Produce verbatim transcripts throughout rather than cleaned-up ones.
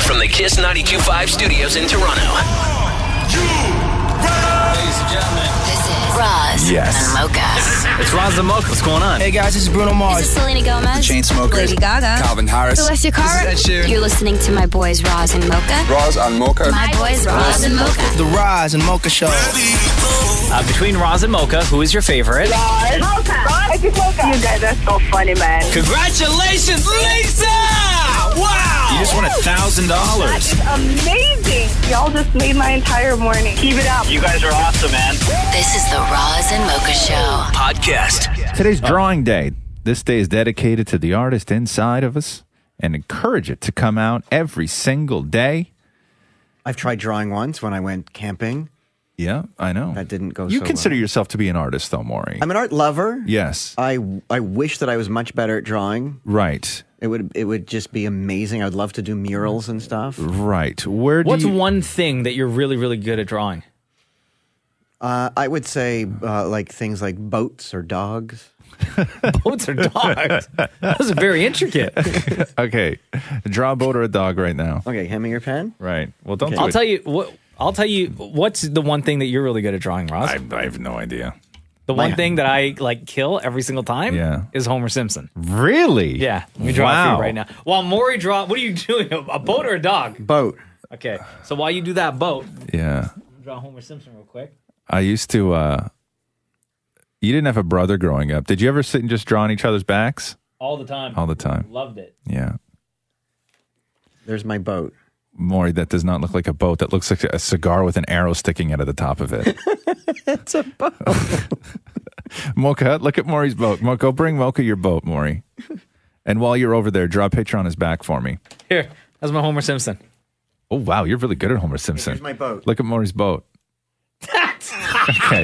from the Kiss ninety-two point five studios in Toronto. Ladies and gentlemen, This is Roz Yes. and Mocha. it's Roz and Mocha. What's going on? Hey guys, this is Bruno This Mars. is Selena Gomez. Chainsmokers. Lady Gaga. Calvin Harris. Celestia Cara. This is Ed Sheeran. You're listening to my boys Roz and Mocha. Roz and Mocha. My boys Roz and Mocha. The Roz and Mocha Show. Uh, between Roz and Mocha, who is your favorite? Mocha. Mocha. You guys are so funny, man. Congratulations, Lisa! Wow! You just won a thousand dollars. Amazing. Y'all just made my entire morning. Keep it up. You guys are awesome, man. This is the Roz and Mocha Show. Podcast. Today's drawing day. This day is dedicated to the artist inside of us and encourage it to come out every single day. I've tried drawing once when I went camping. Yeah, I know. That didn't go You so consider well. yourself to be an artist, though, Maury. I'm an art lover. Yes. I, I wish that I was much better at drawing. Right. It would it would just be amazing. I'd love to do murals and stuff. Right. Where do What's you... one thing that you're really, really good at drawing? Uh, I would say uh, like things like boats or dogs. Boats or dogs? That was very intricate. Okay. Draw a boat or a dog right now. Okay, hand me your pen. Right. Well, don't Okay. do I'll it. tell you what. I'll tell you what's the one thing that you're really good at drawing, Roz. I, I have no idea. the one My- thing that I like kill every single time Yeah. is Homer Simpson. Really? Yeah, let me draw it for Wow. you right now. While Maury draw, what are you doing? A boat or a dog? Boat. Okay, so while you do that boat, Yeah. draw Homer Simpson real quick. I used to, uh, you didn't have a brother growing up. Did you ever sit and just draw on each other's backs? All the time. All the time. Loved it. Yeah. There's my boat. Maury, that does not look like a boat. That looks like a cigar with an arrow sticking out of the top of it. It's a boat. Mocha, look at Maury's boat. Mo- Go bring Mocha your boat, Maury. And while you're over there, draw a picture on his back for me. Here, that's my Homer Simpson. Oh, wow. You're really good at Homer Simpson. Here's my boat. Look at Maury's boat. Okay.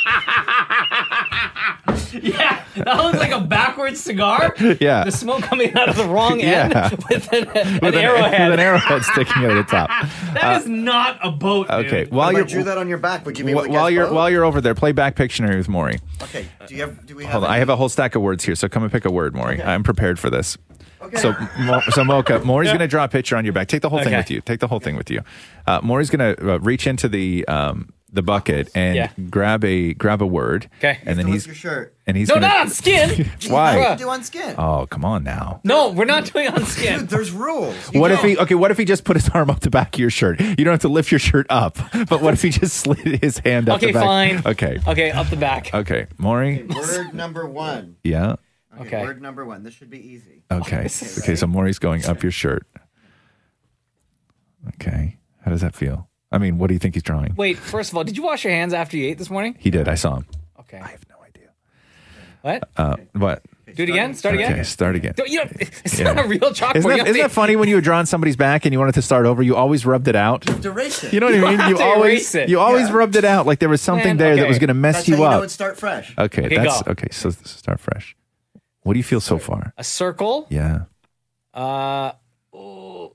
Yeah, that looks like a backwards cigar. Yeah. The smoke coming out of the wrong end Yeah. with an, an With an, arrowhead. with an arrowhead sticking out of the top. That is not a boat, dude. Okay. While If you're I drew that on your back, would you be able wh- to while guess you're boat? while you're over there, play back Pictionary with Maury. Okay. Do you have? Do we have? Hold on. any- I have a whole stack of words here, so come and pick a word, Maury. I'm prepared for this. So, Mo- so Mocha, Maury's going to draw a picture on your back. Take the whole thing Okay. with you. Take the whole thing with you. Uh, Maury's going to uh, reach into the um, the bucket and Yeah. grab a grab a word. Okay. And then Lift he's your shirt. and he's No, gonna, not on skin. Why? What do you do on skin? Oh, come on now. No, we're not doing on skin. Dude, there's rules. You What if don't. he okay? What if he just put his arm up the back of your shirt? You don't have to lift your shirt up, but what if he just slid his hand up Okay, the back? fine. Okay. Okay, up the back. Okay, Maury. Word number one. Yeah. Okay, Okay. Word number one. This should be easy. Okay. Okay. So Maury's going up your shirt. Okay. How does that feel? I mean, what do you think he's drawing? Wait, first of all, did you wash your hands after you ate this morning? He did. I saw him. Okay. I have no idea. What? Uh, what? Do it again? Start again? Okay. Start again. Don't, you know, it's Yeah. not a real chalkboard. Isn't You that, have isn't to- that funny when you were drawing somebody's back and you wanted to start over? You always rubbed it out. Erase it. You know what I mean? have You to always erase it. you always Yeah. rubbed it out like there was something Man, there that okay. was going to mess That's you how you know up. it's start fresh. Okay, Okay, that's go. okay. So start fresh. What do you feel so far? A circle. Yeah. Uh, oh,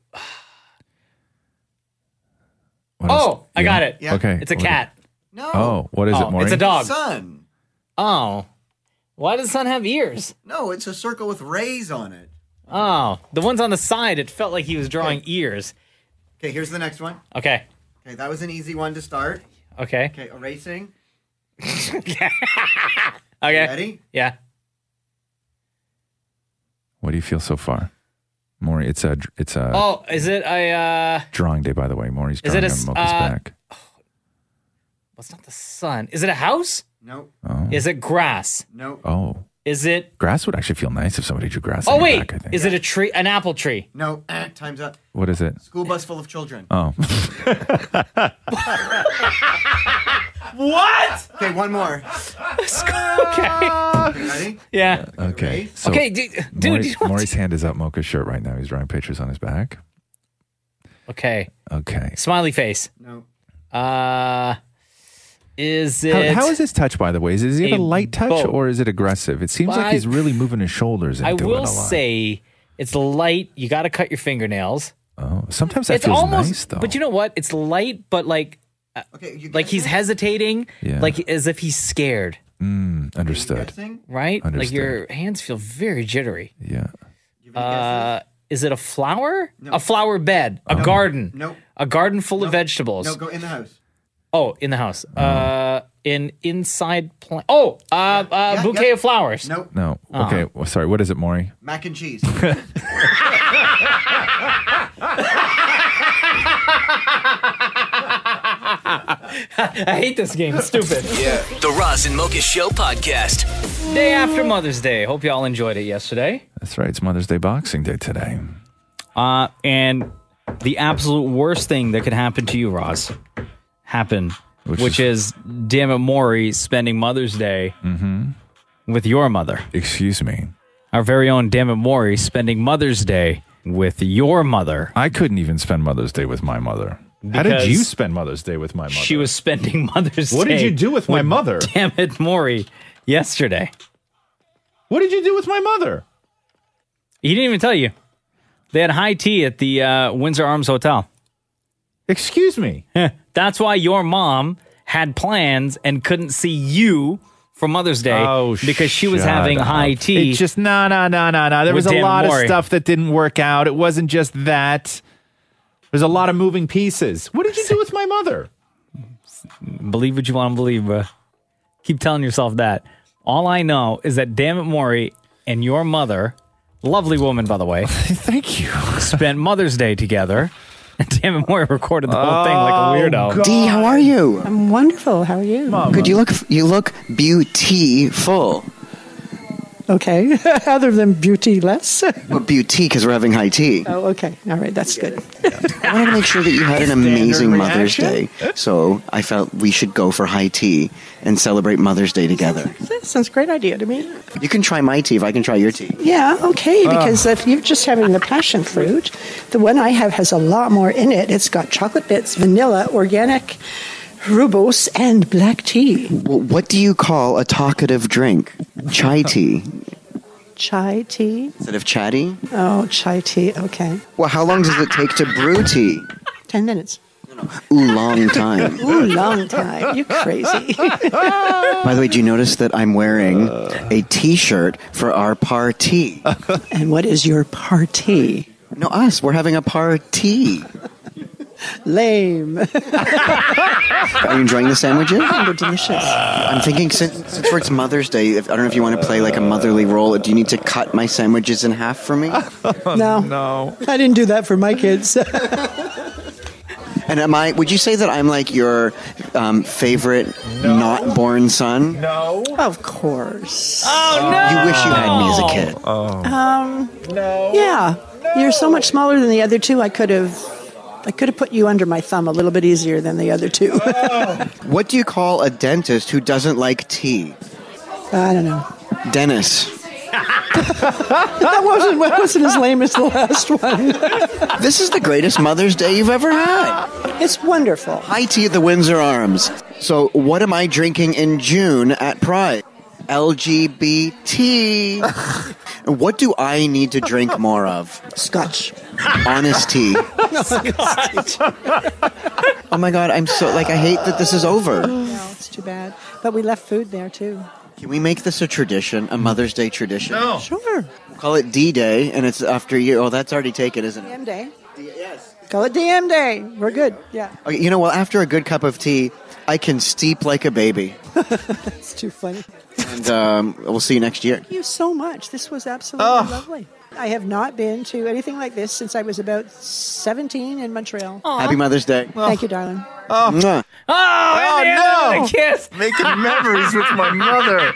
What else? oh I got it. Yeah. Okay. It's a What is- cat. No. Oh, what is Oh, it, Maury? it's a dog. Sun. Oh. Why does the sun have ears? No, it's a circle with rays on it. Oh, the ones on the side, it felt like he was drawing ears. Okay, here's the next one. Okay. Okay, that was an easy one to start. Okay. Okay, erasing. Okay. Ready? Yeah. What do you feel so far, Maury? It's a it's a Oh, is it a, uh, drawing day, by the way. Maury's Is drawing it a on s- Mocha's uh, back. what's not the sun? Is it a house? Nope. Oh. Is it grass? Nope. Oh, Is it, grass would actually feel nice if somebody drew grass. oh on your wait, back, I think. is it a tree, an apple tree? No. Eh, time's up. What is it? School bus full of children. Oh, What? Okay, one more. Okay. Okay, ready? Yeah. okay. Erase. So Okay, dude, dude Maury- you don't- Maury's hand is up Mocha's shirt right now. He's drawing pictures on his back. Okay. Okay. No. Smiley face. Uh, is How, it? how is his touch, by the way? Is, is he a a light touch boat? or is it aggressive? It seems Well, like he's I- really moving his shoulders into I it a will lot. say it's light. You got to cut your fingernails. Oh, sometimes that It's feels almost, nice, though. but you know what? It's light, but like, Okay, you like he's guessing? hesitating, Yeah. like as if he's scared, Mm, understood. Guessing? right? Like Understood. your hands feel very jittery. Yeah. You have any Uh, Is it a flower? No. A flower bed. A no. garden. Nope. A garden full nope. of vegetables. No, go in the house. Oh, in the house. Mm. Uh, in inside plant. Oh, uh, uh, yeah, bouquet yeah. of flowers. Nope. No. Okay. Uh-huh. Well, sorry. What is it, Maury? Mac and cheese. I hate this game. It's stupid. Yeah. The Roz and Mocha Show podcast. Day after Mother's Day. Hope you all enjoyed it yesterday. That's right. It's Mother's Day Boxing Day today. Uh, and the absolute worst thing that could happen to you, Roz, happened, which, which is, is damn it, Maury spending Mother's Day mm-hmm. with your mother. Excuse me. Our very own damn it, Maury spending Mother's Day with your mother. I couldn't even spend Mother's Day with my mother. How did you spend Mother's Day with my mother? She was spending Mother's what Day. What did you do with my with, mother? Damn it, Maury, yesterday. What did you do with my mother? He didn't even tell you. They had high tea at the uh, Windsor Arms Hotel. Excuse me. That's why your mom had plans and couldn't see you for Mother's Day oh, because she was having up. high tea. It's just, no, no, no, no, no. There was a lot Maury. of stuff that didn't work out. It wasn't just that. There's a lot of moving pieces. What did you do with my mother? Believe what you want to believe, bro. Keep telling yourself that. All I know is that damn it, Maury and your mother, lovely woman, by the way. Thank you. Spent Mother's Day together. And damn it, Maury recorded the whole oh, thing like a weirdo. God. Dee, how are you? I'm wonderful. How are you? Mama. Good. You look. You look beautiful. Okay. Other than beauty less. Well, beauty because we're having high tea. Oh, okay. All right. That's good. I wanted to make sure that you had an amazing Mother's Day, so I felt we should go for high tea and celebrate Mother's Day together. That sounds a great idea to me. You can try my tea if I can try your tea. Yeah, okay, because uh. if you're just having the passion fruit, the one I have has a lot more in it. It's got chocolate bits, vanilla, organic, rooibos, and black tea. Well, what do you call a talkative drink? Chai tea. Chai tea? Instead of chatty? Oh, chai tea, okay. Well, how long does it take to brew tea? Ten minutes. Ooh, long time. Ooh, long time. You crazy. By the way, do you notice that I'm wearing a T-shirt for our party? And what is your party? No, us. We're having a party. Lame. Are you enjoying the sandwiches? They're delicious. I'm thinking since, since it's Mother's Day, if, I don't know if you want to play like a motherly role. Do you need to cut my sandwiches in half for me? No. No. I didn't do that for my kids. And am I? Would you say that I'm like your um, favorite no. not born son? No. Of course. Oh, no. You wish you had me as a kid. Oh. Um. No. Yeah. No. You're so much smaller than the other two. I could have. I could have put you under my thumb a little bit easier than the other two. What do you call a dentist who doesn't like tea? I don't know. Dennis. that wasn't that wasn't as lame as the last one. This is the greatest Mother's Day you've ever had. It's wonderful. High tea at the Windsor Arms. So what am I drinking in June at Pride? L G B T. What do I need to drink more of? Scotch. Honest tea. Scotch. Oh my God, I'm so, like, I hate that this is over. No, it's too bad. But we left food there too. Can we make this a tradition, a Mother's Day tradition? No. Sure. We'll call it D-Day, and it's after you. Oh, that's already taken, isn't it? D M Day. D- yes. Call it D M Day. We're good. Yeah. Okay, you know, well, after a good cup of tea, I can steep like a baby. It's too funny. And um, we'll see you next year. Thank you so much. This was absolutely oh. lovely. I have not been to anything like this since I was about seventeen in Montreal. Aww. Happy Mother's Day. Oh. Thank you, darling. Oh, oh, oh no! Kiss. Making memories with my mother.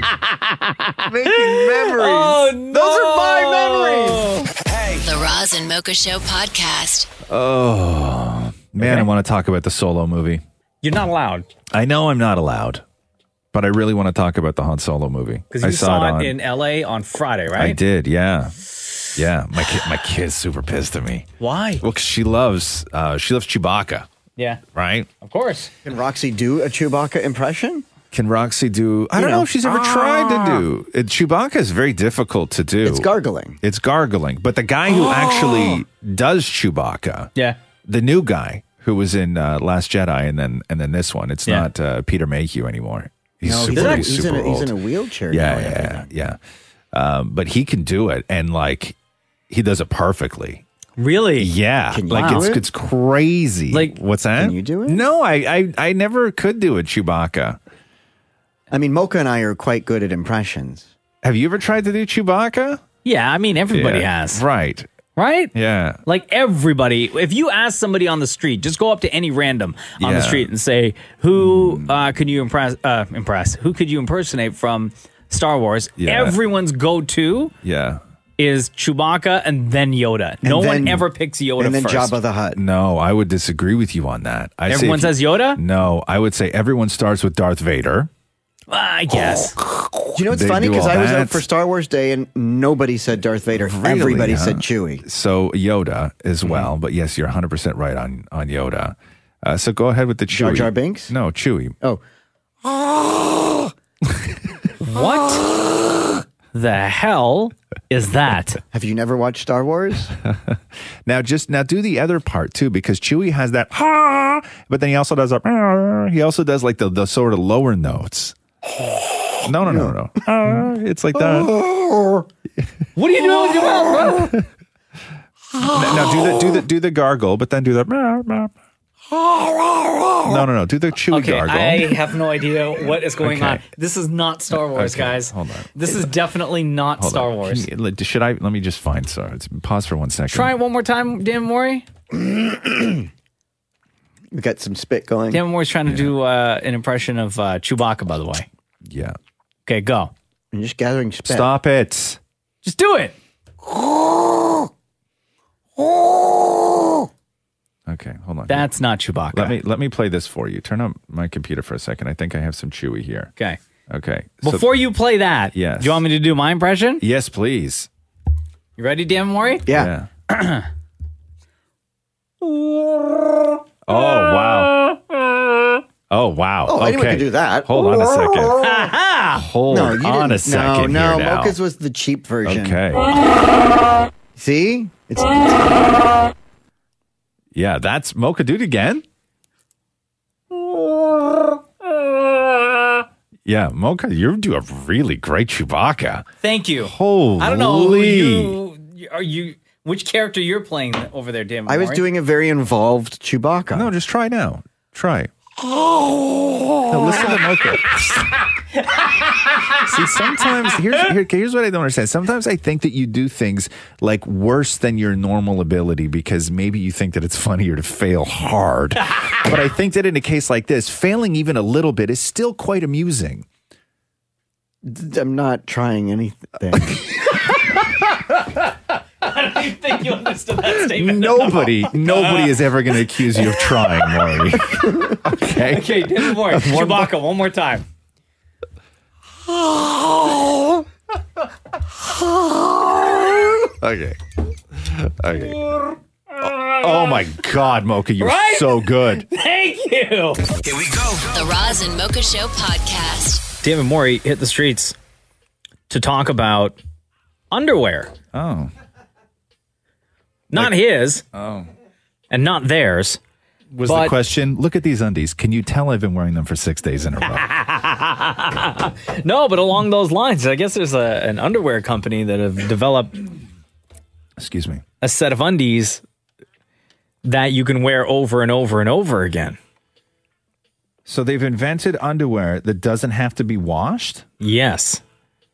Making memories. Oh, no. Those are my memories. Hey. The Roz and Mocha Show podcast. Oh, man, okay. I want to talk about the Solo movie. You're not allowed. I know I'm not allowed, but I really want to talk about the Han Solo movie. Because you I saw, saw it, it on, in L A on Friday, right? I did, yeah. Yeah, my kid, my kid's super pissed at me. Why? Well, because she loves, uh, she loves Chewbacca. Yeah. Right? Of course. Can Roxy do a Chewbacca impression? Can Roxy do, I you don't know. know if she's ever ah. tried to do. It, Chewbacca is very difficult to do. It's gargling. It's gargling. But the guy who oh. actually does Chewbacca, yeah, the new guy who was in uh, Last Jedi and then and then this one, it's yeah. not uh, Peter Mayhew anymore. He's no, super, he's, he's he's, super in a, old. he's in a wheelchair. Yeah, now, yeah, yeah. Um, but he can do it. And like, he does it perfectly. Really? Yeah. Can you like do it's it? it's crazy. Like- what's that? Can you do it? No, I I, I never could do it, Chewbacca. I mean, Mocha and I are quite good at impressions. Have you ever tried to do Chewbacca? Yeah, I mean, everybody Yeah. has. Right. Right? Yeah. Like everybody, if you ask somebody on the street, just go up to any random on the Yeah. street and say, "Who uh, can you impress? Uh, impress? Who could you impersonate from Star Wars?" Yeah. Everyone's go-to Yeah. is Chewbacca and then Yoda. And no one then- ever picks Yoda and then first. Jabba the Hutt. No, I would disagree with you on that. I say Everyone if you- says Yoda? No, I would say everyone starts with Darth Vader. I guess. Do you know what's They funny? do Because all I was that. out for Star Wars Day and nobody said Darth Vader. Really, Everybody huh? said Chewie. So Yoda as Mm-hmm. well. But yes, you're one hundred percent right on, on Yoda. Uh, so go ahead with the Chewie. Jar Jar Binks? No, Chewie. Oh. What the hell is that? Have you never watched Star Wars? Now, just now do the other part too, because Chewie has that, ha, but then he also does a, he also does like the, the sort of lower notes. No, no, no, no. Ah, it's like that. What are you doing with your mouth, bro? Now, now do the do the do the gargle, but then do the. No, no, no. Do the Chewie Okay, gargle. I have no idea what is going Okay. on. This is not Star Wars, Okay, guys. hold on. This is definitely not Hold Star on. Wars. Can you- should I? Let me just find. Sorry, it's, pause for one second. Try it one more time, Dan Mori. We got some spit going. Dan Mori's trying to do uh, an impression of uh, Chewbacca, by the way. Yeah. Okay, go. I'm just gathering spit. Stop it. Just do it. Okay, hold on. That's not Chewbacca. Let me let me play this for you. Turn on my computer for a second. I think I have some Chewie here. Okay. Okay. so- Before you play that, Yes. do you want me to do my impression? yes, please. You ready, Dan Mori? Yeah. Yeah. Oh wow. Oh wow. Oh, okay. anyone can do that. Hold on a second. Aha! Hold No, you on didn't. a second. No, no. here now. Mocha's was the cheap version. Okay. See? It's Yeah, that's Mocha. Do it again. Yeah, Mocha, you do a really great Chewbacca. Thank you. Holy. I don't know who you are. You which character you're playing over there, Dan? I was Mori? doing a very involved Chewbacca. No, just try now. Try. No, listen to Mocha. See, sometimes here's here, here's what I don't understand. Sometimes I think that you do things like worse than your normal ability because maybe you think that it's funnier to fail hard. But I think that in a case like this, failing even a little bit is still quite amusing. I'm not trying anything. I don't even think you understood that statement. Nobody, nobody is ever going to accuse you of trying, Maury. Okay. Okay, Dan Mori, Chewbacca, one more time. Okay. Okay. Oh, oh my God, Mocha, you're Right? so good. Thank you. Here we go. The Roz and Mocha Show podcast. David Mori hit the streets to talk about underwear. Oh. Not his Oh. and not theirs. Was But- the question, look at these undies. Can you tell I've been wearing them for six days in a row? No, but along those lines, I guess there's a, an underwear company that have developed Excuse me. a set of undies that you can wear over and over and over again. So they've invented underwear that doesn't have to be washed? Yes.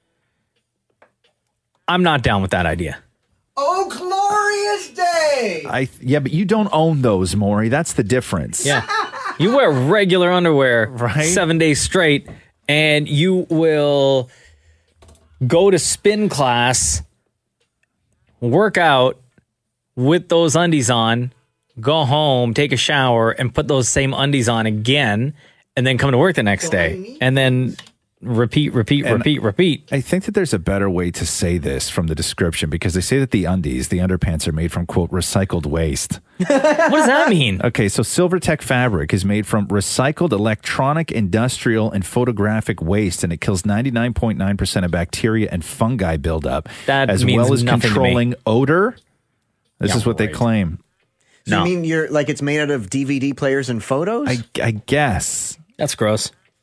I'm not down with that idea. Oh, glorious day! I Yeah, but you don't own those, Maury. That's the difference. Yeah. You wear regular underwear Right. seven days straight, and you will go to spin class, work out with those undies on, go home, take a shower, and put those same undies on again, and then come to work the next day. And then repeat, repeat, And- repeat, repeat. I think that there's a better way to say this from the description because they say that the undies, the underpants, are made from, quote, recycled waste. What does that mean? Okay, so Silvertech fabric is made from recycled electronic, industrial, and photographic waste, and it kills ninety-nine point nine percent of bacteria and fungi buildup, That as means well as nothing to me. controlling odor. This Yeah, is what they right. claim. So No. you mean you're like it's made out of D V D players and photos? I, I guess. That's gross.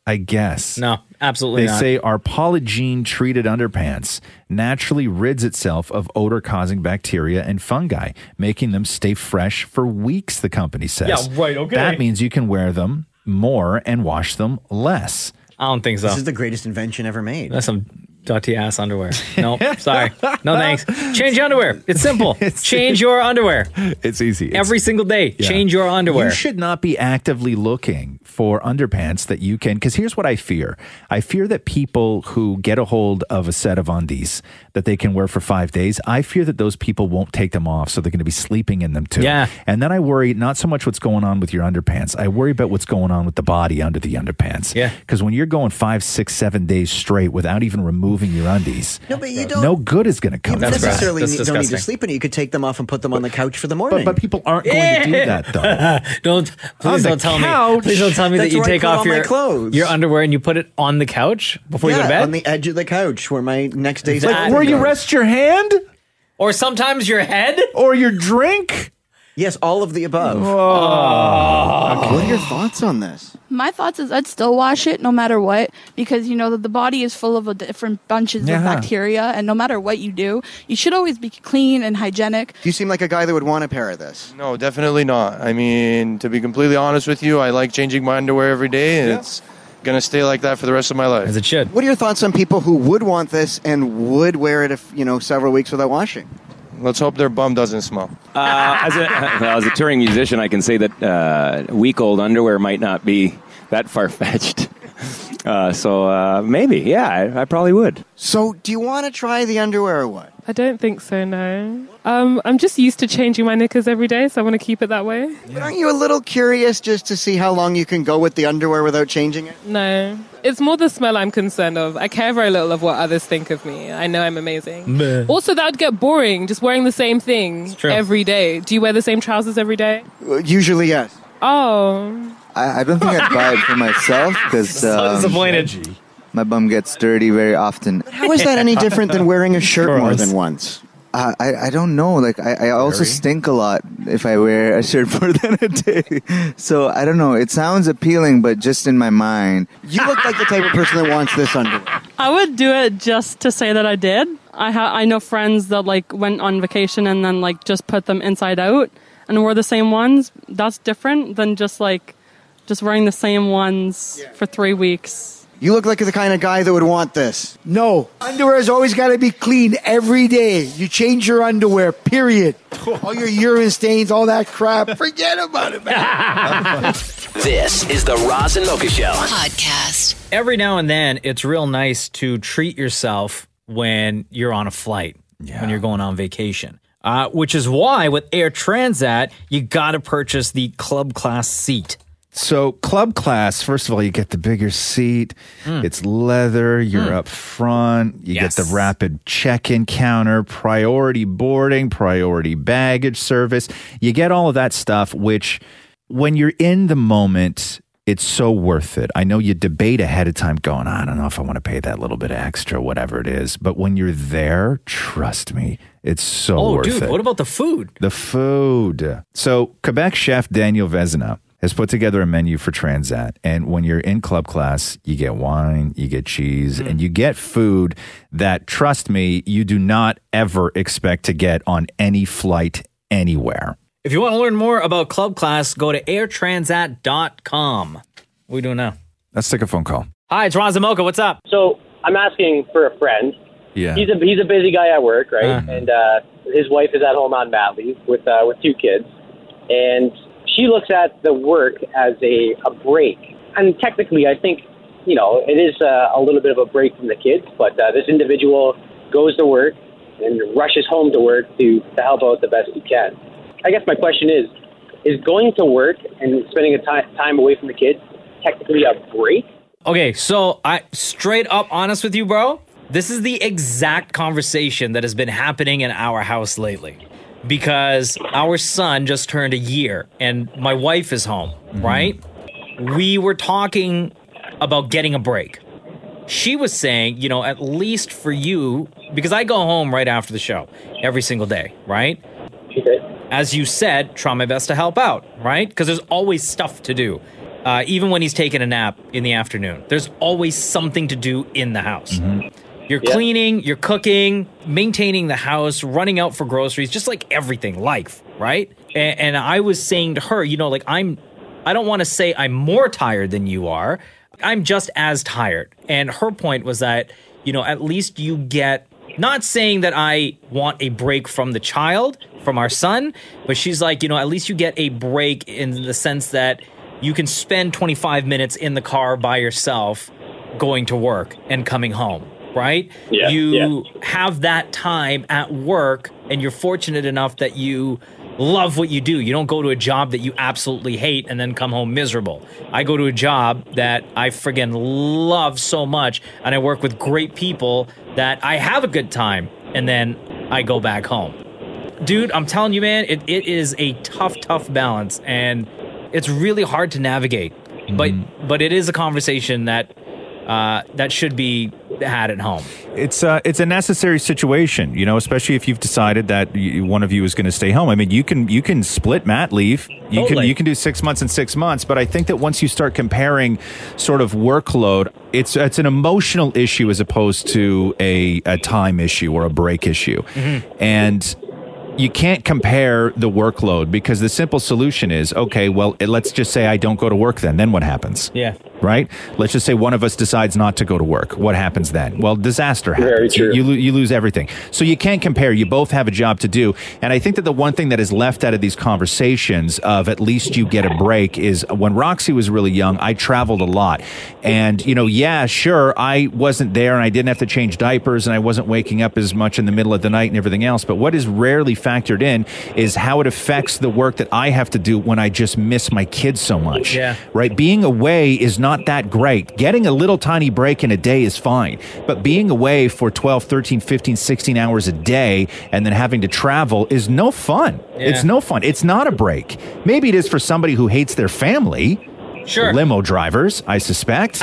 I guess. No, absolutely They not. say our Polygene treated underpants naturally rids itself of odor causing bacteria and fungi, making them stay fresh for weeks, the company says. Yeah, right, okay. That means you can wear them more and wash them less. I don't think so. This is the greatest invention ever made. That's some dirty ass underwear. No, sorry. No thanks. Change underwear. It's simple. Change your underwear. It's easy. It's, Every single day. Yeah. Change your underwear. You should not be actively looking for underpants that you can, because here's what I fear. I fear that people who get a hold of a set of undies that they can wear for five days, I fear that those people won't take them off, so they're going to be sleeping in them too. Yeah. And then I worry not so much what's going on with your underpants. I worry about what's going on with the body under the underpants. Yeah. Because when you're going five, six, seven days straight without even removing your undies, No, but you don't. no good is going to come You from That's that. necessarily That's need, don't need to disgusting. sleep in it. You could take them off and put them on the couch for the But, morning. but people aren't going to do that, though. don't On please the don't tell couch? me. Please don't tell me that That's you where I take put off all my your clothes. your underwear and you put it on the couch before you go to yeah, bed. on the edge of the couch where my next day's Like, outfit Where you goes. rest your hand or sometimes your head. or your drink. Yes, all of the above. What are your thoughts on this? My thoughts is I'd still wash it no matter what, because you know that the body is full of a different bunches Yeah. of bacteria, and no matter what you do, you should always be clean and hygienic. You seem like a guy that would want a pair of this. No, definitely not. I mean, to be completely honest with you, I like changing my underwear every day, and it's going to stay like that for the rest of my life. As it should. What are your thoughts on people who would want this and would wear it if, you know, several weeks without washing? Let's hope their bum doesn't smell. Uh, as, a, well, as a touring musician, I can say that uh, week-old underwear might not be that far-fetched. Uh, so uh, maybe, yeah, I, I probably would. So, do you want to try the underwear or what? I don't think so, no. Um, I'm just used to changing my knickers every day, so I want to keep it that way. But aren't you a little curious just to see how long you can go with the underwear without changing it? No. It's more the smell I'm concerned of. I care very little of what others think of me. I know I'm amazing. Bleh. Also, that would get boring, just wearing the same thing true. every day. Do you wear the same trousers every day? Uh, Usually, yes. Oh. I, I don't think I'd buy it for myself because So disappointed. my bum gets dirty very often. How is that any different than wearing a shirt more Gross. than once? Uh, I I don't know. Like I, I also Very? stink a lot if I wear a shirt more than a day. So I don't know. It sounds appealing, but just in my mind. You look like the type of person that wants this underwear. I would do it just to say that I did. I ha- I know friends that like went on vacation and then like just put them inside out and wore the same ones. That's different than just like just wearing the same ones for three weeks. You look like the kind of guy that would want this. No. Underwear's always got to be clean every day. You change your underwear, period. All your urine stains, all that crap, forget about it, man. This is the Roz and Mocha Show Podcast. Every now and then, it's real nice to treat yourself when you're on a flight, when you're going on vacation. Uh, which is why with Air Transat, you got to purchase the club class seat. So club class, first of all, you get the bigger seat. It's leather. You're up front. You Yes. get the rapid check-in counter, priority boarding, priority baggage service. You get all of that stuff, which when you're in the moment, it's so worth it. I know you debate ahead of time going, I don't know if I want to pay that little bit extra, whatever it is. But when you're there, trust me, it's so Oh, worth dude, it. what about the food? The food. So Quebec chef Daniel Vezina has put together a menu for Transat. And when you're in club class, you get wine, you get cheese, and you get food that, trust me, you do not ever expect to get on any flight anywhere. If you want to learn more about club class, go to air transat dot com. What are we doing now? Let's take a phone call. Hi, it's Ron Zamoka. What's up? So I'm asking for a friend. Yeah. He's a he's a busy guy at work, right? Uh. And uh, his wife is at home on mat leave with uh, with two kids, and she looks at the work as a, a break. And technically, I think you know it is uh, a little bit of a break from the kids. But uh, this individual goes to work and rushes home to work to to help out the best he can. I guess my question is: is going to work and spending a time time away from the kids technically a break? Okay, so I straight up honest with you, bro. This is the exact conversation that has been happening in our house lately. Because our son just turned a year and my wife is home, right? We were talking about getting a break. She was saying, you know, at least for you, because I go home right after the show every single day, right? As you said, try my best to help out, right? Because there's always stuff to do. uh, even when he's taking a nap in the afternoon. There's always something to do in the house. Mm-hmm. You're Yeah. cleaning, you're cooking, maintaining the house, running out for groceries, just like everything, life, right? And, and I was saying to her, you know, like I'm, I don't want to say I'm more tired than you are. I'm just as tired. And her point was that, you know, at least you get, not saying that I want a break from the child, from our son, but she's like, you know, at least you get a break in the sense that you can spend twenty-five minutes in the car by yourself going to work and coming home. Right? Yeah, you have that time at work, and you're fortunate enough that you love what you do. You don't go to a job that you absolutely hate and then come home miserable. I go to a job that I friggin' love so much, and I work with great people that I have a good time, and then I go back home. Dude, I'm telling you, man, it, it is a tough, tough balance, and it's really hard to navigate. Mm-hmm. But but it is a conversation that uh, that should be had at home. It's uh, it's a necessary situation, you know, especially if you've decided that you, one of you is going to stay home. I mean, you can you can split mat leave. You Totally. can you can do six months and six months. But I think that once you start comparing sort of workload, it's it's an emotional issue as opposed to a, a time issue or a break issue. Mm-hmm. And you can't compare the workload because the simple solution is, okay, well, let's just say I don't go to work then. Then what happens? Yeah. Right? Let's just say one of us decides not to go to work. What happens then? Well, disaster happens. Very true. You, you, lo- you lose everything. So you can't compare. You both have a job to do. And I think that the one thing that is left out of these conversations of at least you get a break is when Roxy was really young, I traveled a lot. And, you know, yeah, sure, I wasn't there and I didn't have to change diapers and I wasn't waking up as much in the middle of the night and everything else. But what is rarely factored in is how it affects the work that I have to do when I just miss my kids so much. Yeah. Right? Being away is not that great. Getting a little tiny break in a day is fine. But being away for twelve, thirteen, fifteen, sixteen hours a day and then having to travel is no fun. Yeah. It's no fun. It's not a break. Maybe it is for somebody who hates their family. Sure. Limo drivers, I suspect.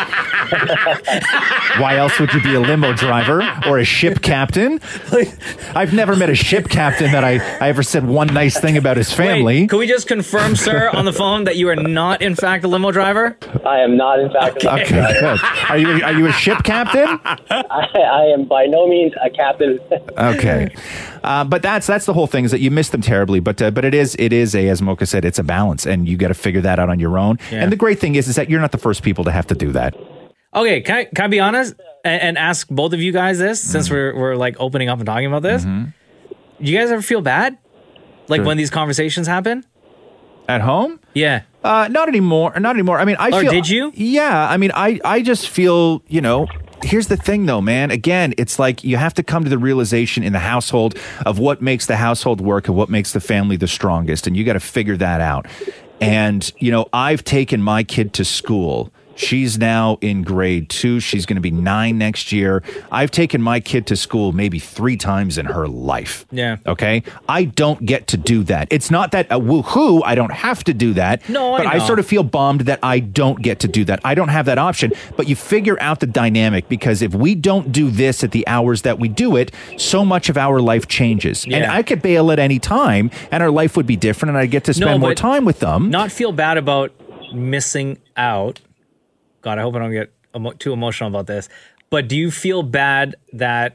Why else would you be a limo driver or a ship captain? I've never met a ship captain that I, I ever said one nice thing about his family. Wait, can we just confirm, sir, on the phone that you are not, in fact, a limo driver? I am not, in fact, a Okay, driver. good. Are you are you a ship captain? I, I am by no means a captain. Okay, uh, but that's that's the whole thing is that you miss them terribly. But uh, but it is it is a as Mocha said, it's a balance, and you got to figure that out on your own. Yeah. And the great thing is is that you're not the first people to have to do that. Okay, can I, can I be honest and, and ask both of you guys this, since we're we're like opening up and talking about this? Mm-hmm. Do you guys ever feel bad, like Sure. when these conversations happen? At home? Yeah. Uh, not anymore. Not anymore. I mean, I Or feel. did you? Yeah. I mean, I, I just feel, you know, here's the thing though, man. Again, it's like you have to come to the realization in the household of what makes the household work and what makes the family the strongest. And you got to figure that out. And, you know, I've taken my kid to school. She's now in grade two. She's going to be nine next year. I've taken my kid to school maybe three times in her life. Yeah. Okay. I don't get to do that. It's not that a woohoo. I don't have to do that. No, I but I know. sort of feel bummed that I don't get to do that. I don't have that option. But you figure out the dynamic because if we don't do this at the hours that we do it, so much of our life changes. And Yeah. I could bail at any time, and our life would be different, and I'd get to spend No, more but time with them. Not feel bad about missing out. God, I hope I don't get emo- too emotional about this. But do you feel bad that...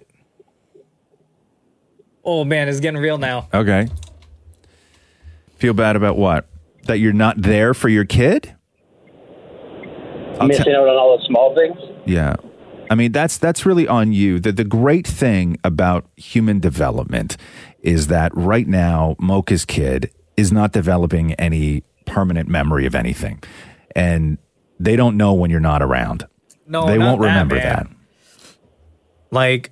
Oh, man, it's getting real now. Okay. Feel bad about what? That you're not there for your kid? I'll Missing te- out on all the small things. Yeah. I mean, that's that's really on you. The, the great thing about human development is that right now, Mocha's kid is not developing any permanent memory of anything. And they don't know when you're not around. No, they not won't that, remember man. that. Like...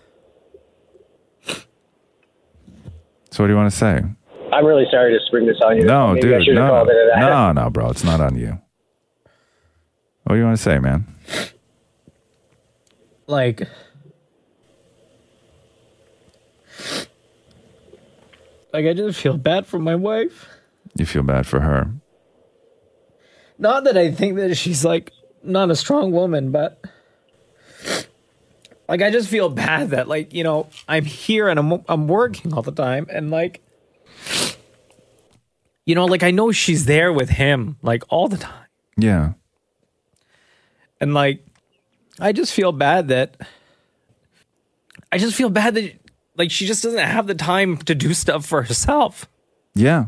So what do you want to say? I'm really sorry to spring this on you. No, Maybe I dude, should have no. called it a- No, no, bro. It's not on you. What do you want to say, man? Like... Like, I just feel bad for my wife. You feel bad for her. Not that I think that she's, like, not a strong woman, but... Like, I just feel bad that, like, you know, I'm here and I'm, I'm working all the time. And, like... You know, like, I know she's there with him, like, all the time. Yeah. And like, I just feel bad that, I just feel bad that like she just doesn't have the time to do stuff for herself. Yeah.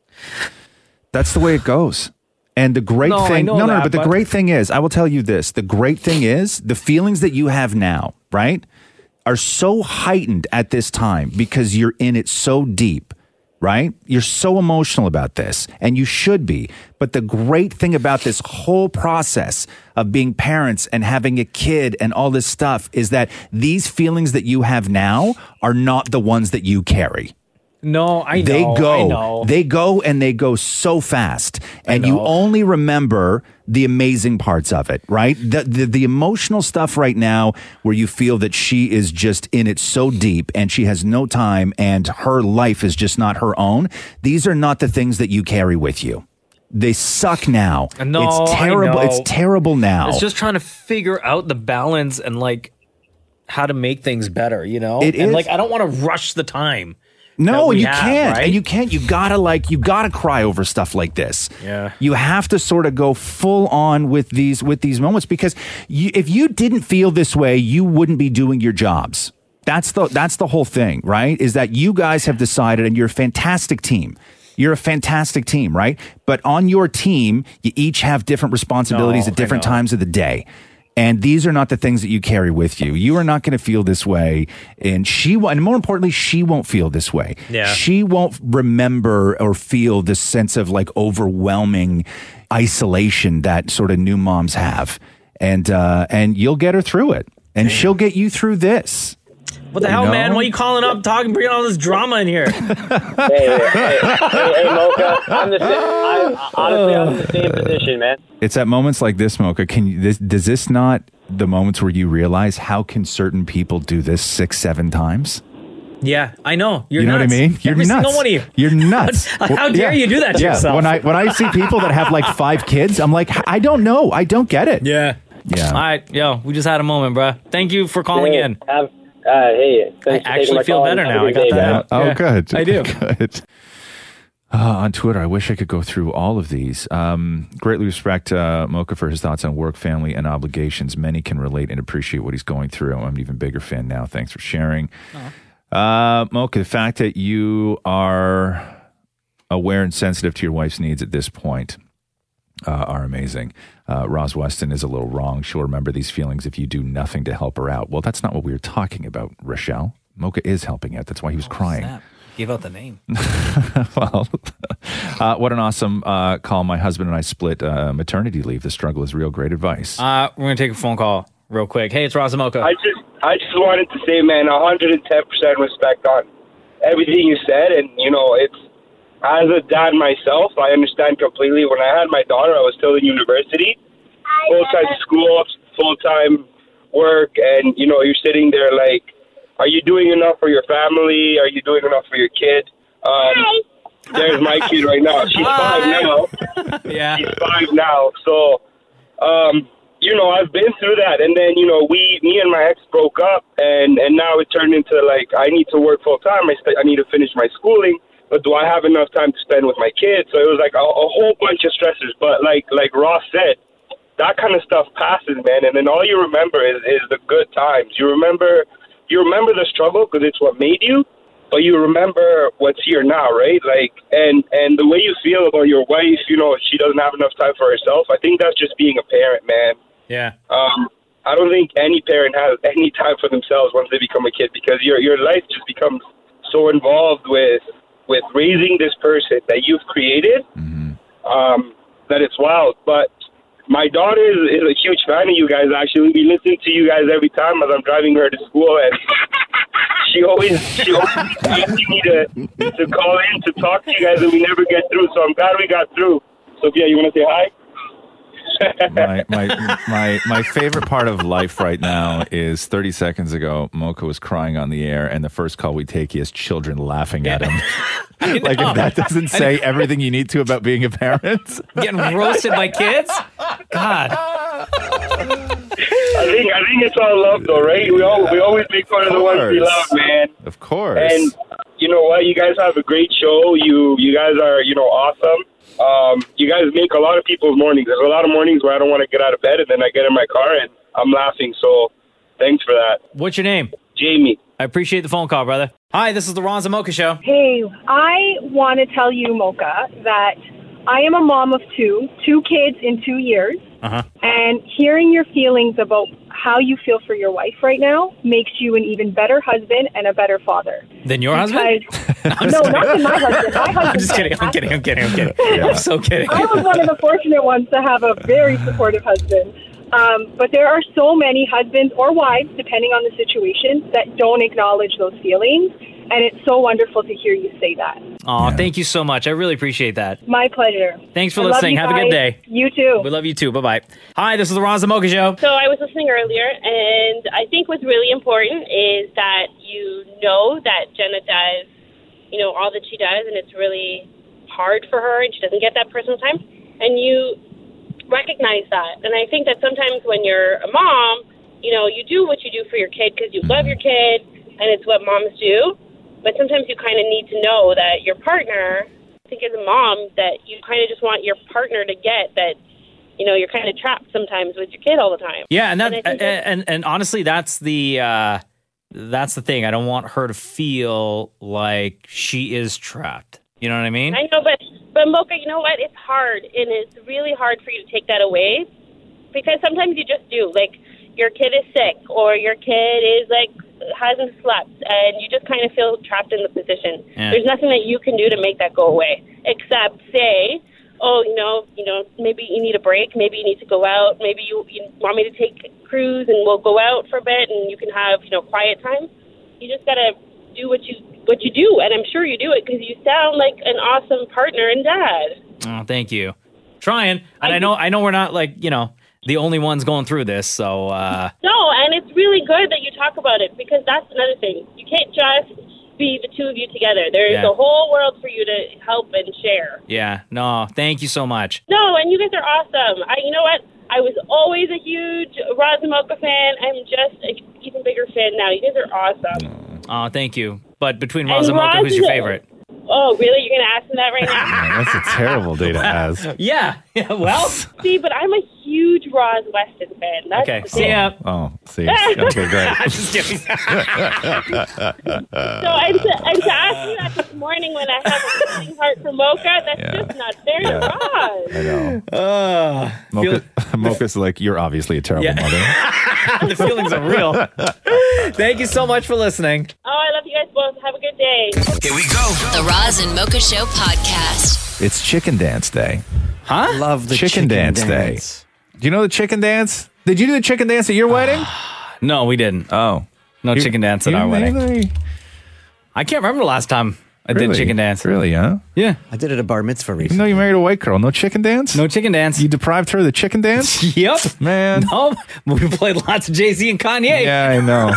That's the way it goes. And the great No, I thing, know no, no, that, but the but- great thing is, I will tell you this, the great thing is the feelings that you have now, right, are so heightened at this time because you're in it so deep, right? You're so emotional about this, and you should be. But the great thing about this whole process of being parents and having a kid and all this stuff is that these feelings that you have now are not the ones that you carry. No, I know. They go, I know. they go and they go so fast. And you only remember the amazing parts of it, right? The, the the emotional stuff right now where you feel that she is just in it so deep and she has no time and her life is just not her own. These are not the things that you carry with you. They suck now. No, it's I terrible. know. It's terrible now. It's just trying to figure out the balance and like how to make things better, you know? It and is- like, I don't want to rush the time. No, that we you have, can't. right? And you can't. You gotta like, you gotta cry over stuff like this. Yeah. You have to sort of go full on with these, with these moments because you, if you didn't feel this way, you wouldn't be doing your jobs. That's the, that's the whole thing, right? Is that you guys have decided and you're a fantastic team. You're a fantastic team, right? But on your team, you each have different responsibilities No, at different I know. times of the day. And these are not the things that you carry with you. You are not going to feel this way. And she, wo- and more importantly, she won't feel this way. Yeah. She won't remember or feel this sense of like overwhelming isolation that sort of new moms have. And, uh, and you'll get her through it. And she'll get you through this. What the You hell, know? man? Why are you calling up, talking, bringing all this drama in here? hey, hey, hey, hey, Mocha, I'm the same. I, honestly, I'm in the same position, man. It's at moments like this, Mocha. Can you, this, does this not the moments where you realize how can certain people do this six, seven times? Yeah, I know. You're you know nuts. what I mean? You're Every nuts. single one of you. You're nuts. How dare you do that to yeah. yourself? When I when I see people that have like five kids, I'm like, I don't know. I don't get it. Yeah. Yeah. All right, yo, we just had a moment, bro. Thank you for calling Hey, in. Have, uh, hey, thanks I for taking actually my feel call better and have now. a I good got day, that guys. out. Oh, Yeah, good. I do. Good. Uh, on Twitter, I wish I could go through all of these. Um, greatly respect uh, Mocha for his thoughts on work, family, and obligations. Many can relate and appreciate what he's going through. I'm an even bigger fan now. Thanks for sharing. Uh, Mocha, the fact that you are aware and sensitive to your wife's needs at this point uh, are amazing. Uh, Roz Weston is a little wrong. She'll remember these feelings if you do nothing to help her out. Well, that's not what we were talking about, Rochelle. Mocha is helping out. That's why he was crying. Snap. Give out the name. Well, uh, what an awesome uh, call. My husband and I split uh, maternity leave. The struggle is real. Great advice. Uh, we're going to take a phone call real quick. Hey, it's Razamoka. I just, I just wanted to say, man, one hundred ten percent respect on everything you said. And, you know, it's, as a dad myself, I understand completely. When I had my daughter, I was still in university, full-time school, full-time work. And, you know, you're sitting there like, are you doing enough for your family? Are you doing enough for your kid? Um, there's my kid right now. She's five now. Yeah. She's five now. So, um, you know, I've been through that. And then, you know, we, me and my ex broke up, and, and now it turned into like, I need to work full time. I, st- I need to finish my schooling, but do I have enough time to spend with my kids? So it was like a, a whole bunch of stressors. But like, like Ross said, that kind of stuff passes, man. And then all you remember is, is the good times. You remember, you remember the struggle because it's what made you, but you remember what's here now, right? Like, and, and the way you feel about your wife, you know, she doesn't have enough time for herself. I think that's just being a parent, man. Yeah. Um, I don't think any parent has any time for themselves once they become a kid, because your your life just becomes so involved with with raising this person that you've created, um, that it's wild. But my daughter is, is a huge fan of you guys, actually. We listen to you guys every time as I'm driving her to school, and she always she always asks me to, to call in to talk to you guys, and we never get through. So I'm glad we got through. Sophia, you want to say hi? my, my my my favorite part of life right now is thirty seconds ago, Mocha was crying on the air, and the first call we take, he has children laughing at him. Like, if that doesn't say everything you need to about being a parent. Getting roasted by kids? God. I think I think it's all love, though, right? We all we always make fun of the ones we love, man. Of course. And you know what? You guys have a great show. You you guys are you know awesome. Um, you guys make a lot of people's mornings. There's a lot of mornings where I don't want to get out of bed, and then I get in my car and I'm laughing. So thanks for that. What's your name? Jamie. I appreciate the phone call, brother. Hi, this is the Roz and Mocha Show. Hey, I want to tell you, Mocha, that I am a mom of two, two kids in two years. Uh-huh. And hearing your feelings about how you feel for your wife right now makes you an even better husband and a better father. Than your husband? Because- no, not than my husband. My husband. I'm just kidding. I'm kidding. I'm kidding. I'm kidding. I'm so kidding. I was one of the fortunate ones to have a very supportive husband. Um, but there are so many husbands or wives, depending on the situation, that don't acknowledge those feelings. And it's so wonderful to hear you say that. Oh, thank you so much. I really appreciate that. My pleasure. Thanks for I love listening. you Have a good guys. day. You too. We love you too. Bye-bye. Hi, this is the Roz and Mocha Show. So I was listening earlier, and I think what's really important is that you know that Jenna does, you know, all that she does, and it's really hard for her, and she doesn't get that personal time, and you recognize that. And I think that sometimes when you're a mom, you know, you do what you do for your kid because you love your kid, and it's what moms do. But sometimes you kind of need to know that your partner, I think as a mom, that you kind of just want your partner to get that, you know, you're kind of trapped sometimes with your kid all the time. Yeah, and that I think and, and and honestly, that's the uh, that's the thing. I don't want her to feel like she is trapped. You know what I mean? I know, but but Mocha, you know what? It's hard, and it's really hard for you to take that away because sometimes you just do. Like your kid is sick, or your kid is like hasn't slept, and you just kind of feel trapped in the position. Yeah. There's nothing that you can do to make that go away, except say, oh, you know, you know, maybe you need a break, maybe you need to go out, maybe you, you want me to take a cruise and we'll go out for a bit and you can have, you know, quiet time. You just gotta do what you what you do, and I'm sure you do it because you sound like an awesome partner and dad. Oh, thank you. Trying, and I, I know I know we're not like you know the only ones going through this, so. Uh, No, and it's really good that you talk about it because that's another thing. You can't just be the two of you together. There's Yeah. a whole world for you to help and share. Yeah, no, thank you so much. No, and you guys are awesome. I, you know what? I was always a huge Roz and Mocha fan. I'm just an even bigger fan now. You guys are awesome. Oh, thank you. But between And Roz and Mocha, Roz who's your is a- favorite? Oh, really? You're going to ask me that right now? That's a terrible day to ask. Yeah. Yeah. Well. See, but I'm a huge Roz Weston fan. That's Okay. the See thing. ya. Oh, see. Okay, great. Just kidding. So, and to, and to ask you that this morning when I have a listening heart for Mocha, that's just not fair to Roz. I know. Uh, Mocha, Mocha's like, you're obviously a terrible mother. the feelings are real. Thank you so much for listening. Oh, I love you guys both. Have a good day. Here we go. The Roz and Mocha Show podcast. It's Chicken Dance Day. Huh? Love the Chicken, chicken Dance, dance. Day. Do you know the chicken dance? Did you do the chicken dance at your wedding? No, we didn't. Oh. No You- chicken dance at you our wedding. really- I can't remember the last time I Really? did chicken dance. Really, huh? Yeah. I did it at a bar mitzvah recently. Even though you married a white girl, no chicken dance? No chicken dance. You deprived her of the chicken dance? Yep. Man. No, we played lots of Jay-Z and Kanye. Yeah, I know.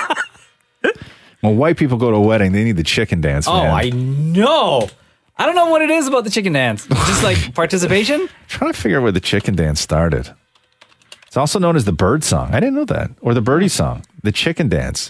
When white people go to a wedding, they need the chicken dance, Oh, man. I know. I don't know what it is about the chicken dance. Just like participation? trying to figure out where the chicken dance started. It's also known as the bird song. I didn't know that. Or the birdie song. The chicken dance.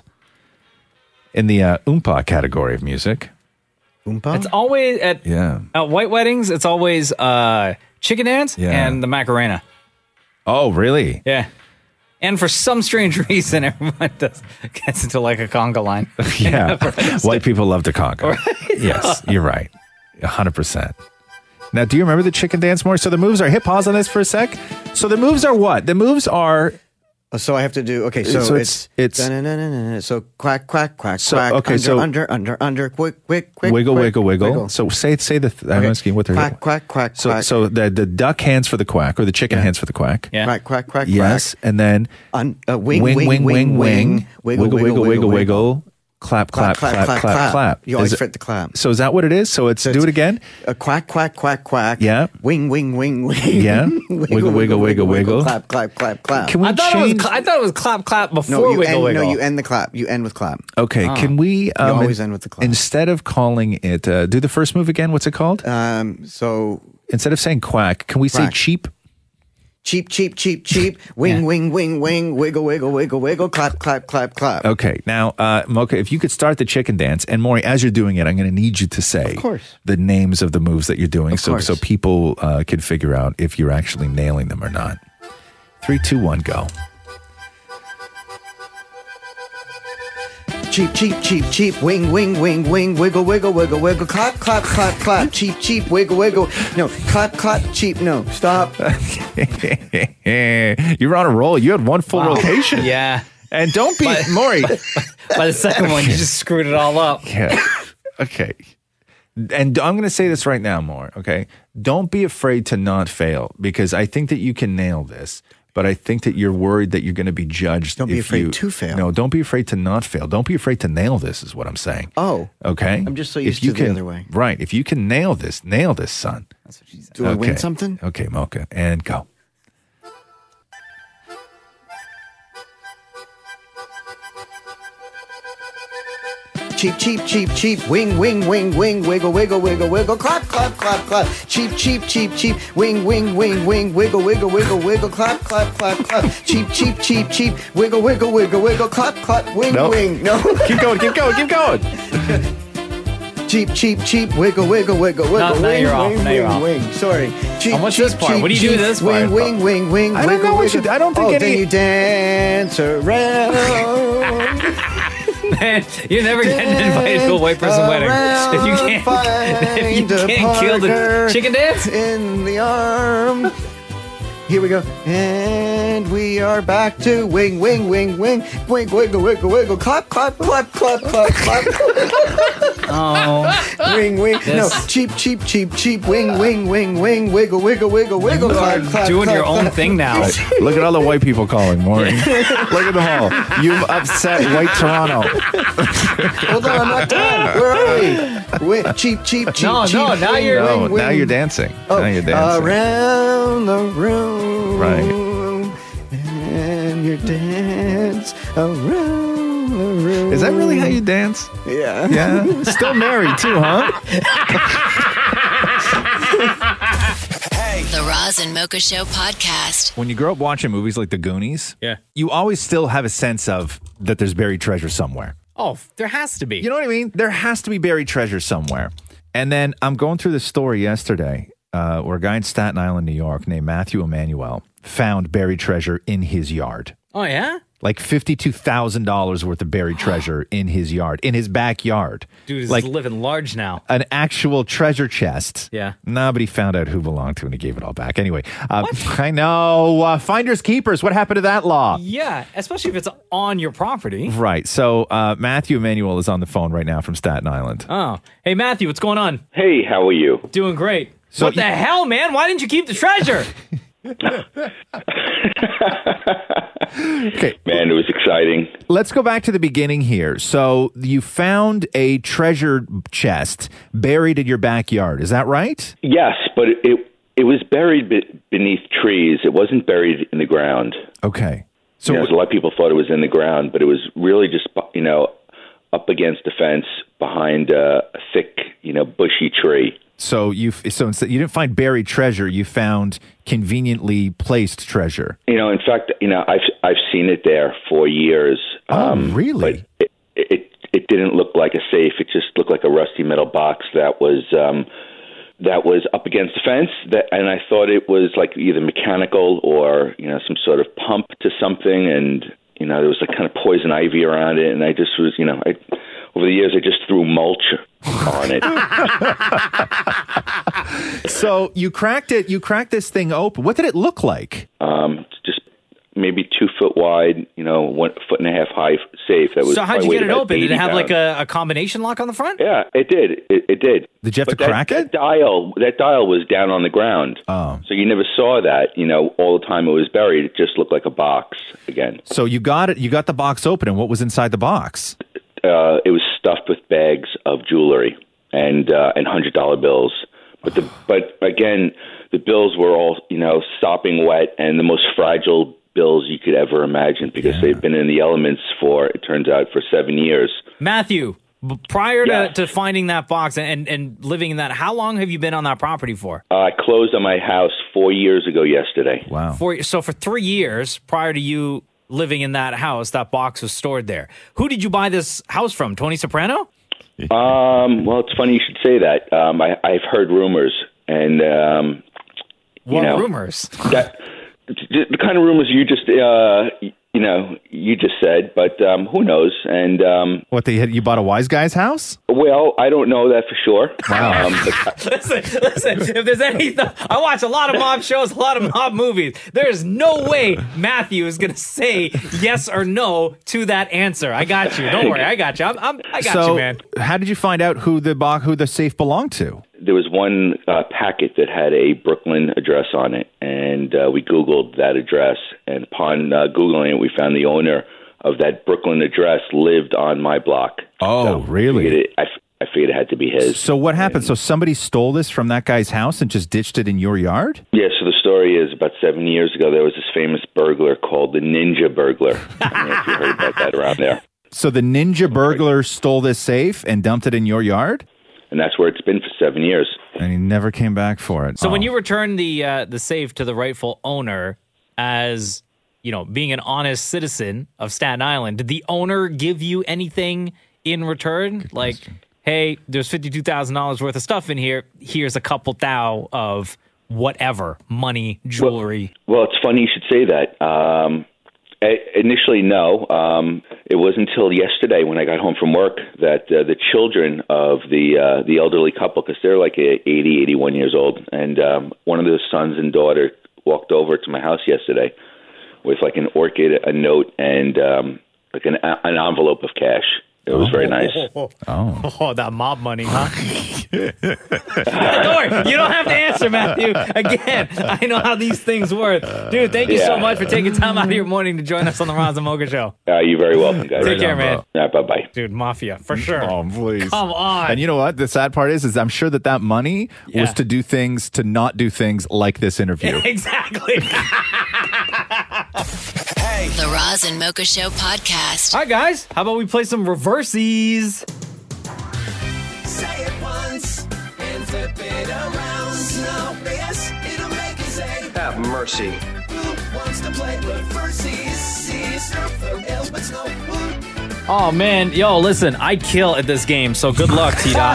In the uh, oompa category of music. Oompa? It's always at Yeah. at white weddings. It's always uh, chicken dance Yeah. and the Macarena. Oh, really? Yeah, and for some strange reason, everyone does gets into like a conga line. Yeah. White people love to conga. Yes, you're right. one hundred percent. Now, do you remember the chicken dance more? So the moves are, hit pause on this for a sec. So the moves are what? The moves are... Oh, so I have to do, okay, so, So it's, it's- it's- da-na-na-na-na. so quack, quack, quack, So, quack, okay, under, so- under, under, under, quick, quick, quick, wiggle, quick, wiggle, wiggle, So say say the... I'm Okay. asking what they're... Quack, quack, quack, So, quack. so the, the duck hands for the quack, or the chicken hands for the quack. Yeah. Quack, quack, quack, Yes, and then... Un, uh, wing, wing, wing, wing, wing. Wiggle, Wiggle, wiggle, wiggle, wiggle. Clap, clap, clap, clap, clap, clap. You always Is it- fit the clap. So is that what it is? So it's, do it again? A quack, quack, quack, quack. Yeah. Wing, wing, wing, wing. Yeah. Wiggle, wiggle, wiggle, wiggle. Clap, clap, clap, clap. Can we I thought change... it was. I thought it was clap clap before no, you wiggle end, wiggle. No, you end the clap. You end with clap. Okay, Oh. can we... Um, always end with the clap. Instead of calling it... Uh, do the first move again. What's it called? Um, so... Instead of saying quack, can we say Quack. cheap? Cheap, cheap, cheap, cheap. Wing, wing, wing, wing. Wiggle, wiggle, wiggle, wiggle. Clap, clap, clap, clap. Okay, now, uh, Mocha, if you could start the chicken dance, and Maury, as you're doing it, I'm going to need you to say Of course. the names of the moves that you're doing, Of so course. so people uh, can figure out if you're actually nailing them or not. Three, two, one, go. Cheap, cheap, cheap, cheap. Wing, wing, wing, wing. Wiggle, wiggle, wiggle, wiggle. Clap, clap, clap, clap. Cheap, cheap. Wiggle, wiggle. No, clap, clap. Cheap. No, stop. You were on a roll. You had one full Wow. rotation. Yeah. And don't be By- Maury. By the second one, you just screwed it all up. Yeah. Okay. And I'm going to say this right now, Maury. Okay. Don't be afraid to not fail, because I think that you can nail this. But I think that you're worried that you're going to be judged. Don't be if afraid you, to fail. No, don't be afraid to not fail. Don't be afraid to nail this, is what I'm saying. Oh. Okay? I'm just so If used you to the can- other way. Right. If you can nail this, nail this, son. That's what she said. Do I win something? Okay, Mocha. And go. Cheap, cheap, cheap, cheap. Wing, wing, wing, wing. Wiggle, wiggle, wiggle, wiggle. Clap, clap, clap, clap. Cheap, cheap, cheap, cheap. Wing, wing, wing, wing. Wiggle, wiggle, wiggle, wiggle. Clap, clap, clap, clap. Cheap, cheap, cheap, cheap. Wiggle, wiggle, wiggle, wiggle. Clap, clap. Wing, No. wing. No. Keep going, keep going, keep going. Cheap, cheap, cheap. Wiggle, wiggle, wiggle, wiggle. No, now wing, you're off, wing, now wing, you're off. wing. Sorry. Cheap, And what's cheap, this part? cheap, What do you do cheap. this Wing, part? wing, wing, wing. I don't wiggle, know what you wiggle. do. I don't think oh, any- then you dance around. Man, you're never getting invited to a white person wedding if you can't, if you Find a can't kill the partner chicken dance. in the arm. Here we go. And we are back to wing, wing, wing, wing, wing, wiggle, wiggle, wiggle, clap, clap, clap, clap, clap, clap. Oh, Wing, wing. No, This- cheap, cheap, cheap, cheap, wing, wing, wing, wing, wiggle, wiggle, wiggle, wiggle, You clap, are clap, doing clap, your own clap. thing now. Right. Look at all the white people calling, Maury. Look at them all. You've upset white Toronto. Hold on, I'm not done. Where are we? Wait, cheap, cheap, cheap, No, cheap. no, now wing, you're- No, wing, now wing. you're dancing. Oh, now you're dancing. around the room. Right. And you dance around the room. Is that really how you dance? Yeah. Yeah. Still married too, huh? The Roz and Mocha Show podcast. When you grow up watching movies like The Goonies, Yeah. you always still have a sense of that there's buried treasure somewhere. Oh, there has to be. You know what I mean? There has to be buried treasure somewhere. And then I'm going through this story yesterday uh, where a guy in Staten Island, New York, named Matthew Emanuel found buried treasure in his yard. Oh, yeah? Like fifty-two thousand dollars worth of buried treasure in his yard, in his backyard. Dude is like living large now. an actual treasure chest. Yeah. Nobody found out who belonged to and he gave it all back. Anyway, uh, I know. Uh, finders keepers. What happened to that law? Yeah, especially if it's on your property. Right. So uh, Matthew Emanuel is on the phone right now from Staten Island. Oh. Hey, Matthew, what's going on? Hey, how are you? Doing great. So what the you- hell, man? Why didn't you keep the treasure? Okay. Man, it was exciting. Let's go back to the beginning here. So you found a treasure chest buried in your backyard. Is that right? Yes, but it it, it was buried be- beneath trees. It wasn't buried in the ground. Okay. So you know, a lot of people thought it was in the ground, but it was really just, you know, up against a fence behind a thick, you know, bushy tree. So you so instead you didn't find buried treasure, you found conveniently placed treasure. You know, in fact, you know, I've I've seen it there for years. Oh, really? But it, it it didn't look like a safe. It just looked like a rusty metal box that was um, that was up against the fence. That, and I thought it was like either mechanical or you know some sort of pump to something. And you know there was like kind of poison ivy around it. And I just was, you know, I, over the years I just threw mulch on it. So you cracked it. You cracked this thing open. What did it look like? Um, just maybe two foot wide, you know, one foot and a half high safe. That was So how'd you weighed get it about open? Did it eighty have like pounds. a, a combination lock on the front? Yeah, it did. It, it did. Did you have But to that, crack that dial, that dial was down on the ground. Oh. So you never saw that, you know, all the time it was buried. It just looked like a box again. So you got it. You got the box open, and what was inside the box? Uh, it was stuffed with bags of jewelry and uh, and hundred dollar bills. But the but again, the bills were all, you know, sopping wet and the most fragile bills you could ever imagine because Yeah. they've been in the elements for, it turns out, for seven years. Matthew, B- prior to, Yeah. to finding that box and, and living in that, how long have you been on that property for? Uh, I closed on my house four years ago yesterday. Wow. For, so for three years prior to you living in that house, that box was stored there. Who did you buy this house from? Tony Soprano? Um, well, it's funny you should say that. Um, I, I've heard rumors, and um, you What know, rumors? That the kind of rumors you just uh, you know you just said, but um, who knows? And um, What, they had, you bought a wise guy's house? well, I don't know that for sure. Wow. Um, but listen, listen, if there's any, I watch a lot of mob shows, a lot of mob movies. There's no way Matthew is going to say yes or no to that answer. I got you. Don't worry. I got you. I'm, I'm, I got so, you, man. how did you find out who the box, who the safe belonged to? there was one uh, packet that had a Brooklyn address on it, and uh, we Googled that address, and upon uh, Googling it, we found the owner of that Brooklyn address lived on my block. Oh, really? I figured, it, I, I figured it had to be his. So what happened? So somebody stole this from that guy's house and just ditched it in your yard? Yeah, so the story is about seven years ago, there was this famous burglar called the Ninja Burglar. I don't know if you heard about that around there. So the ninja burglar stole this safe and dumped it in your yard? And that's where it's been for seven years. And he never came back for it. So Oh. when you return the uh, the safe to the rightful owner, as you know, being an honest citizen of Staten Island, did the owner give you anything in return? Like, hey, there's fifty-two thousand dollars worth of stuff in here. Here's a couple thou of whatever, money, jewelry. Well, well, it's funny you should say that. Um, I, initially, no. Um, it wasn't until yesterday when I got home from work that uh, the children of the uh, the elderly couple, because they're like eighty, eighty-one years old, and um, one of their sons and daughter walked over to my house yesterday with like an orchid, a note, and um, like an, an envelope of cash. It was very nice. Oh, oh, that mob money, huh? Don't worry, you don't have to answer, Matthew. Again, I know how these things work. Dude, thank you so Yeah. much for taking time out of your morning to join us on the Roz and Mocha Show. Uh, you're very welcome, guys. Take care, man. Yeah, bye-bye. Dude, Mafia, for sure. Oh, please. Come on. And you know what? The sad part is, is I'm sure that that money Yeah. was to do things, to not do things like this interview. Exactly. The Roz and Mocha Show podcast. All right, guys. How about we play some reversies? Say it once and flip it around. No, yes, it'll make you say, Have mercy. who wants to play reversies? See, surf the rails, but snow. Who Oh, man. Yo, listen, I kill at this game, so good luck, T-Dot.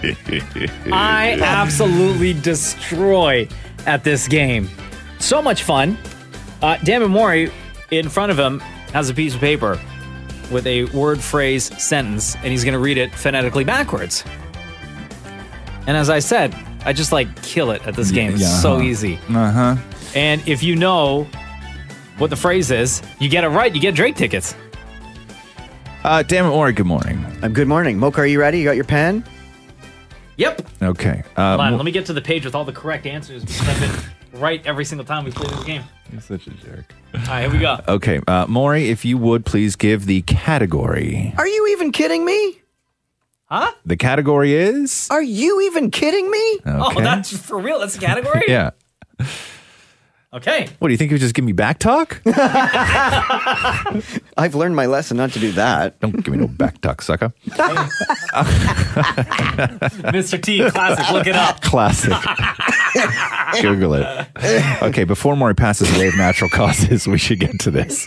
I absolutely destroy at this game. So much fun. Uh, Damon Mori, in front of him, has a piece of paper with a word, phrase, sentence, and he's going to read it phonetically backwards. And as I said, I just like kill it at this game. It's Yeah, so uh-huh. easy. Uh-huh. And if you know what the phrase is, you get it right, you get Drake tickets. Uh, damn it, Ori, good morning. Uh, good morning. Mocha, are you ready? You got your pen? Yep. Okay. Uh, Hold on, Mo- let me get to the page with all the correct answers because I've been right every single time we play this game. You're such a jerk. All right, here we go. Okay. Uh, Maury, if you would please give the category. Are you even kidding me? Huh? The category is? Are you even kidding me? Oh, Okay. that's for real? That's a category? Yeah. Okay. What, do you think you would just give me back talk? I've learned my lesson not to do that. Don't give me no back talk, sucker. Mister T, classic. Look it up. Classic. Google it. Okay, before Maury passes away of natural causes, we should get to this.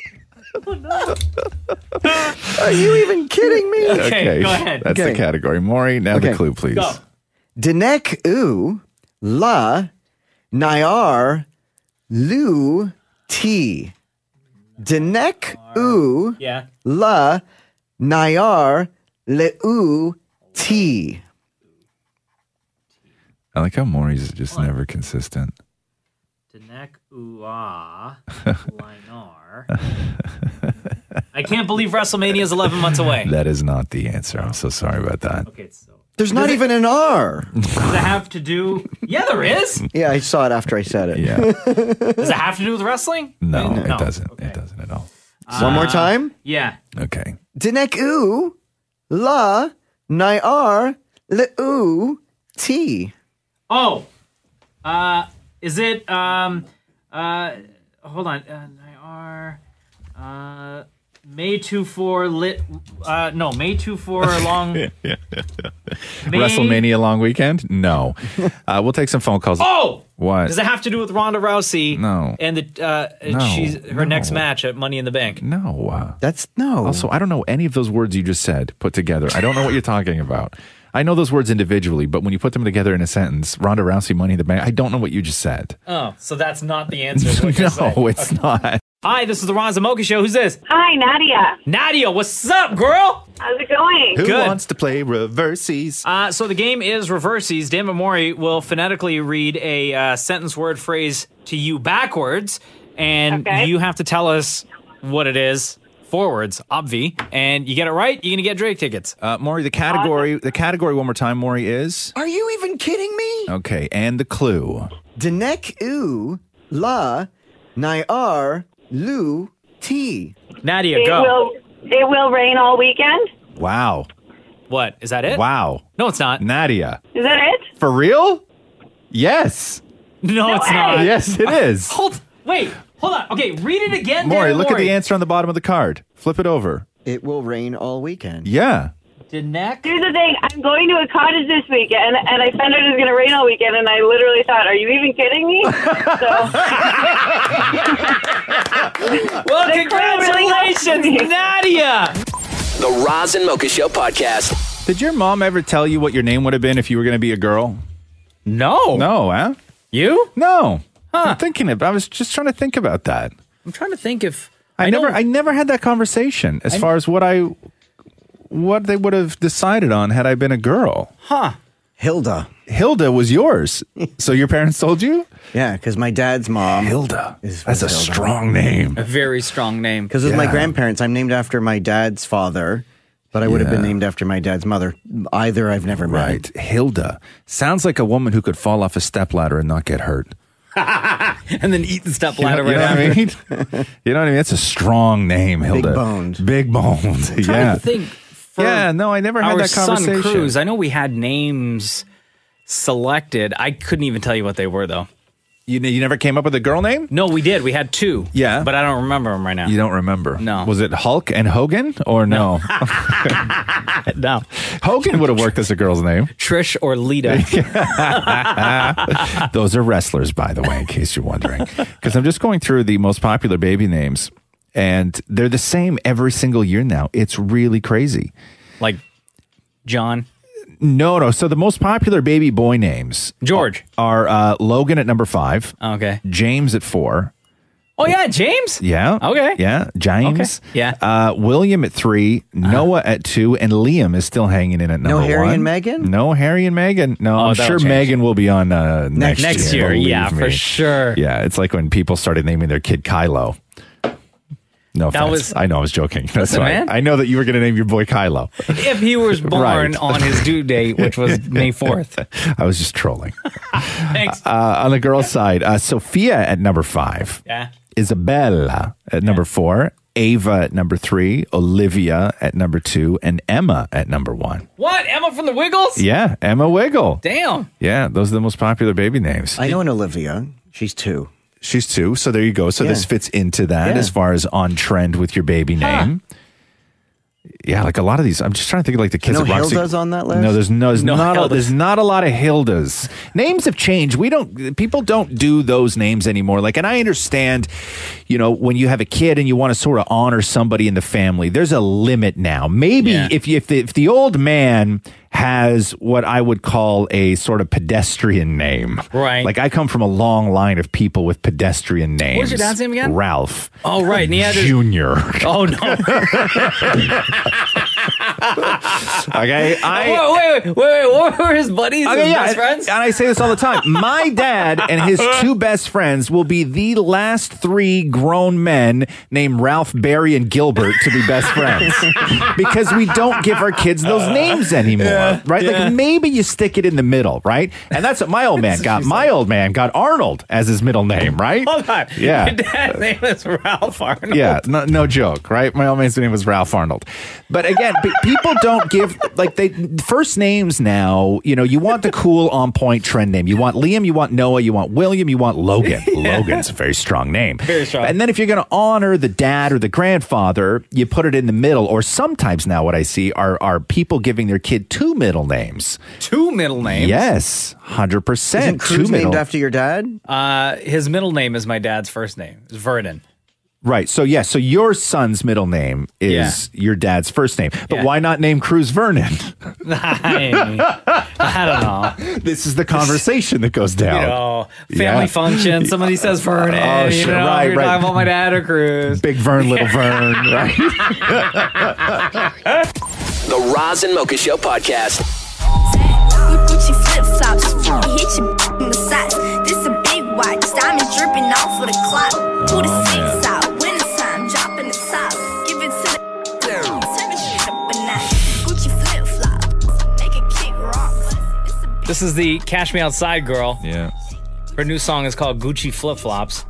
Are you even kidding me? Okay, go ahead. That's Okay. the category. Maury, now the Okay. clue, please. Go. Denek u la nyar lu ti. Denek u Yeah. la nyar leu ti. I like how Maury's just never consistent. Denek Ua Linar. I can't believe WrestleMania is eleven months away. That is not the answer. I'm so sorry about that. Okay, so There's not even an R. does it have to do? Yeah, there is. Yeah, I saw it after I said it. Yeah. Does it have to do with wrestling? No, No. it doesn't. It doesn't at all. One more time. Yeah. Okay. Denek u la nyar leu ti. Oh, uh, is it? Um, uh, hold on. Uh, Nyar. Uh, May two four lit. Uh, no, May two four long. May- WrestleMania long weekend? No. Uh, we'll take some phone calls. Oh! What? Does it have to do with Ronda Rousey? No. And the uh, No, she's her no. next match at Money in the Bank. No. Uh, That's no. Also, I don't know any of those words you just said put together. I don't know what you're talking about. I know those words individually, but when you put them together in a sentence, Ronda Rousey, Money in the Bank, I don't know what you just said. Oh, so that's not the answer. is what you're saying. No, it's not. Hi, this is the Ron Zamoka Show. Who's this? Hi, Nadia. Nadia, what's up, girl? How's it going? Who Good. wants to play reversies? Uh, so the game is reversies. Dan Mori will phonetically read a uh, sentence, word, phrase to you backwards, and Okay. you have to tell us what it is forwards, obvi. And you get it right, you're gonna get Drake tickets. Uh, Maury, the category, the category one more time, Maury, is? Are you even kidding me? Okay, and the clue. Denek u la nyar lu t. Nadia, It go. will. It will rain all weekend. Wow. What? Is that it? Wow. No, it's not. Nadia. Is that it? For real? Yes. No, it's not. Yes, it is. Hold. Wait. Hold on. Okay, read it again. Maury, Dan look at Maury. the answer on the bottom of the card. Flip it over. It will rain all weekend. Yeah. Denek. Here's the thing. I'm going to a cottage this weekend, and I found out it was going to rain all weekend, and I literally thought, "Are you even kidding me?" Well, They cried really congratulations, hard. Nadia. The Roz and Mocha Show podcast. Did your mom ever tell you what your name would have been if you were going to be a girl? No. No, huh? You? No. I'm thinking of. I was just trying to think about that. I'm trying to think if I, I never, know- I never had that conversation as I- far as what I, what they would have decided on had I been a girl. Huh? Hilda. Hilda was yours. So your parents told you? Yeah, because my dad's mom. Hilda. Is, That's a was Hilda. strong name. A very strong name. Because with my Yeah. grandparents, I'm named after my dad's father, but I would have been Yeah. named after my dad's mother. Either I've never met. Right. Hilda. Sounds like a woman who could fall off a stepladder and not get hurt. And then eat the step You know, ladder you right know what I after. mean? You know what I mean? It's a strong name, Hilda. Big boned. Big boned. I'm trying Yeah. to think. For Yeah, no, I never had our that conversation. son Cruz, I know we had names selected. I couldn't even tell you what they were, though. You, you never came up with a girl name? No, we did. We had two. Yeah. But I don't remember them right now. You don't remember? No. Was it Hulk and Hogan or no? No. Hogan would have worked as a girl's name. Trish or Lita. Those are wrestlers, by the way, in case you're wondering. Because I'm just going through the most popular baby names, and they're the same every single year now. It's really crazy. Like John. No, no. So the most popular baby boy names George. are uh, Logan at number five, Okay. James at four. Oh, yeah, James? Yeah. Okay. Yeah. James. Okay. Yeah. Uh, William at three, Noah at two, and Liam is still hanging in at number No Harry one. and Meghan? No Harry and Meghan. No, Oh, I'm that'll sure change. Megan will be on uh, next, Next year. year, believe yeah, for me. sure. Yeah, it's like when people started naming their kid Kylo. No That offense. was- I know I was joking. That's Listen, why. man. I know that you were going to name your boy Kylo. If he was born Right. on his due date, which was May fourth. I was just trolling. Thanks. Uh, on the girls' side, uh, Sophia at number five. Yeah. Isabella at number four, Ava at number three, Olivia at number two, and Emma at number one. What? Emma from the Wiggles? Yeah, Emma Wiggle. Damn. Yeah, those are the most popular baby names. I know an Olivia. She's two. She's two, so there you go. So Yeah. this fits into that Yeah. as far as on trend with your baby name. Yeah, like a lot of these. I'm just trying to think of like the kids No at Roxy. Hildas on that list? No, there's no, there's No not. A, Hildas. there's not a lot of Hildas. Names have changed. We don't. People don't do those names anymore. Like, and I understand, you know, when you have a kid and you want to sort of honor somebody in the family, there's a limit now. Maybe Yeah. if you, if the, if the old man has what I would call a sort of pedestrian name, Right. Like I come from a long line of people with pedestrian names. What's your dad's name again? Ralph. Oh, right. And he had his- Junior. Oh, no. Okay, I. wait, wait, wait, wait. What were his buddies? Okay, his yeah, best friends? and I say this all the time. My dad and his two best friends will be the last three grown men named Ralph, Barry, and Gilbert to be best friends because we don't give our kids those names anymore, Yeah, right? yeah. Like maybe you stick it in the middle, right? And that's what my old man got. My old man got Arnold as his middle name, right? Hold on. Yeah. Your dad's name is Ralph Arnold. Yeah, no, no joke, right? My old man's name was Ralph Arnold. But again, But people don't give like they first names now. You know, you want the cool on point trend name. You want Liam, you want Noah, you want William, you want Logan. Logan's a very strong name. Very strong. And then if you're going to honor the dad or the grandfather, you put it in the middle. Or sometimes now, what I see are are people giving their kid two middle names. Two middle names. Yes, hundred percent. Isn't Cruz named after your dad? Uh, his middle name is my dad's first name. It's Vernon. Right. So, yeah. So your son's middle name is Yeah. your dad's first name. But Yeah. why not name Cruz Vernon? I, I don't know. This is the conversation that goes down. You know, family Yeah. function. Somebody says Vernon. Oh, you sure. know, Right, you're right. talking about my dad or Cruz. Big Vern, little Vern, right? The Roz and Mocha Show podcast. Gucci flip flops, hit you in the socks. This a big watch, diamonds dripping off of the clock. Pull the six out, winter time, dropping the top. Give it to the girl, turn the shit up a notch. Gucci flip flops, make it kick rocks. This is the Cash Me Outside girl. Yeah. Her new song is called Gucci Flip Flops.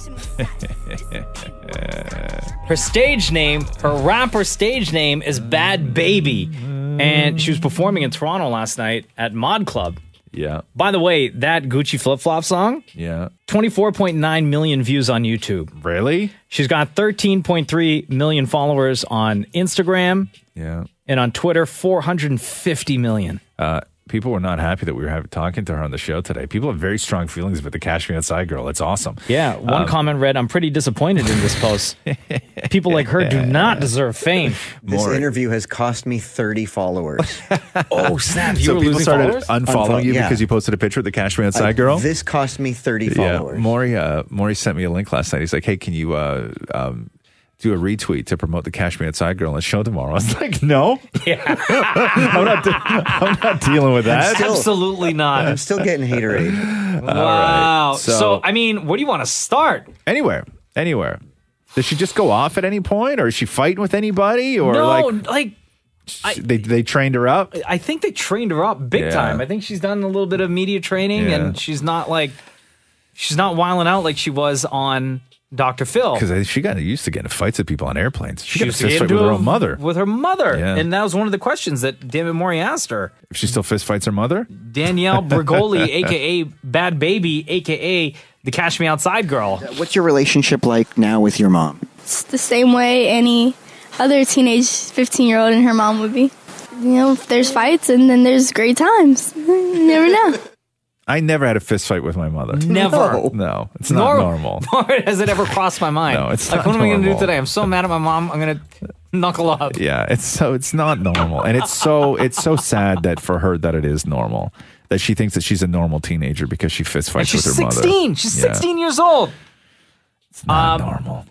Her stage name, her rapper stage name is Bad Baby. And she was performing in Toronto last night at Mod Club. Yeah. By the way, that Gucci Flip Flop song, Yeah. twenty-four point nine million views on YouTube. Really? She's got thirteen point three million followers on Instagram. Yeah. And on Twitter, four hundred fifty million. Uh, people were not happy that we were having, talking to her on the show today. People have very strong feelings about the Cash Me Outside girl. It's awesome. Yeah, one Um, comment read, I'm pretty disappointed in this post. People like her do not deserve fame. This interview has cost me thirty followers. Oh, snap. You so were people losing started followers? unfollowing Unfollow- you yeah. because you posted a picture of the Cash Me Outside I- girl? This cost me thirty followers. Yeah, Maury, uh, Maury sent me a link last night. He's like, hey, can you uh, um, do a retweet to promote the Cash Me Outside girl on the show tomorrow? I was like, no. Yeah. I'm, not de- I'm not dealing with that. Absolutely not. I'm still getting haterade. Wow. right. So, So- I mean, where do you want to start? Anywhere. Anywhere. Does she just go off at any point? Or is she fighting with anybody? Or no, like, like, I, they, they trained her up? I think they trained her up big Yeah. time. I think she's done a little bit of media training, Yeah. and she's not like, she's not wilding out like she was on Doctor Phil. Because she got used to getting in fights with people on airplanes. She, got a used to fist get fight with into her a- own mother. With her mother. Yeah. And that was one of the questions that Dammit Maury asked her. If she still fist fights her mother? Danielle Brigoli, a k a. Bad Baby, a k a the Cash Me Outside girl. What's your relationship like now with your mom? It's the same way any other teenage fifteen-year-old and her mom would be. You know, there's fights and then there's great times. You never know. I never had a fist fight with my mother. Never. No, it's not Nor- normal. Nor has it ever crossed my mind. No, it's like, not what am I going to do normal. today? I'm so mad at my mom. I'm going to knuckle up. Yeah, it's so it's not normal, and it's so it's so sad that for her that it is normal, that she thinks that she's a normal teenager because she fist And fights she's with her sixteen. mother. She's Yeah. sixteen years old. It's not Um, normal.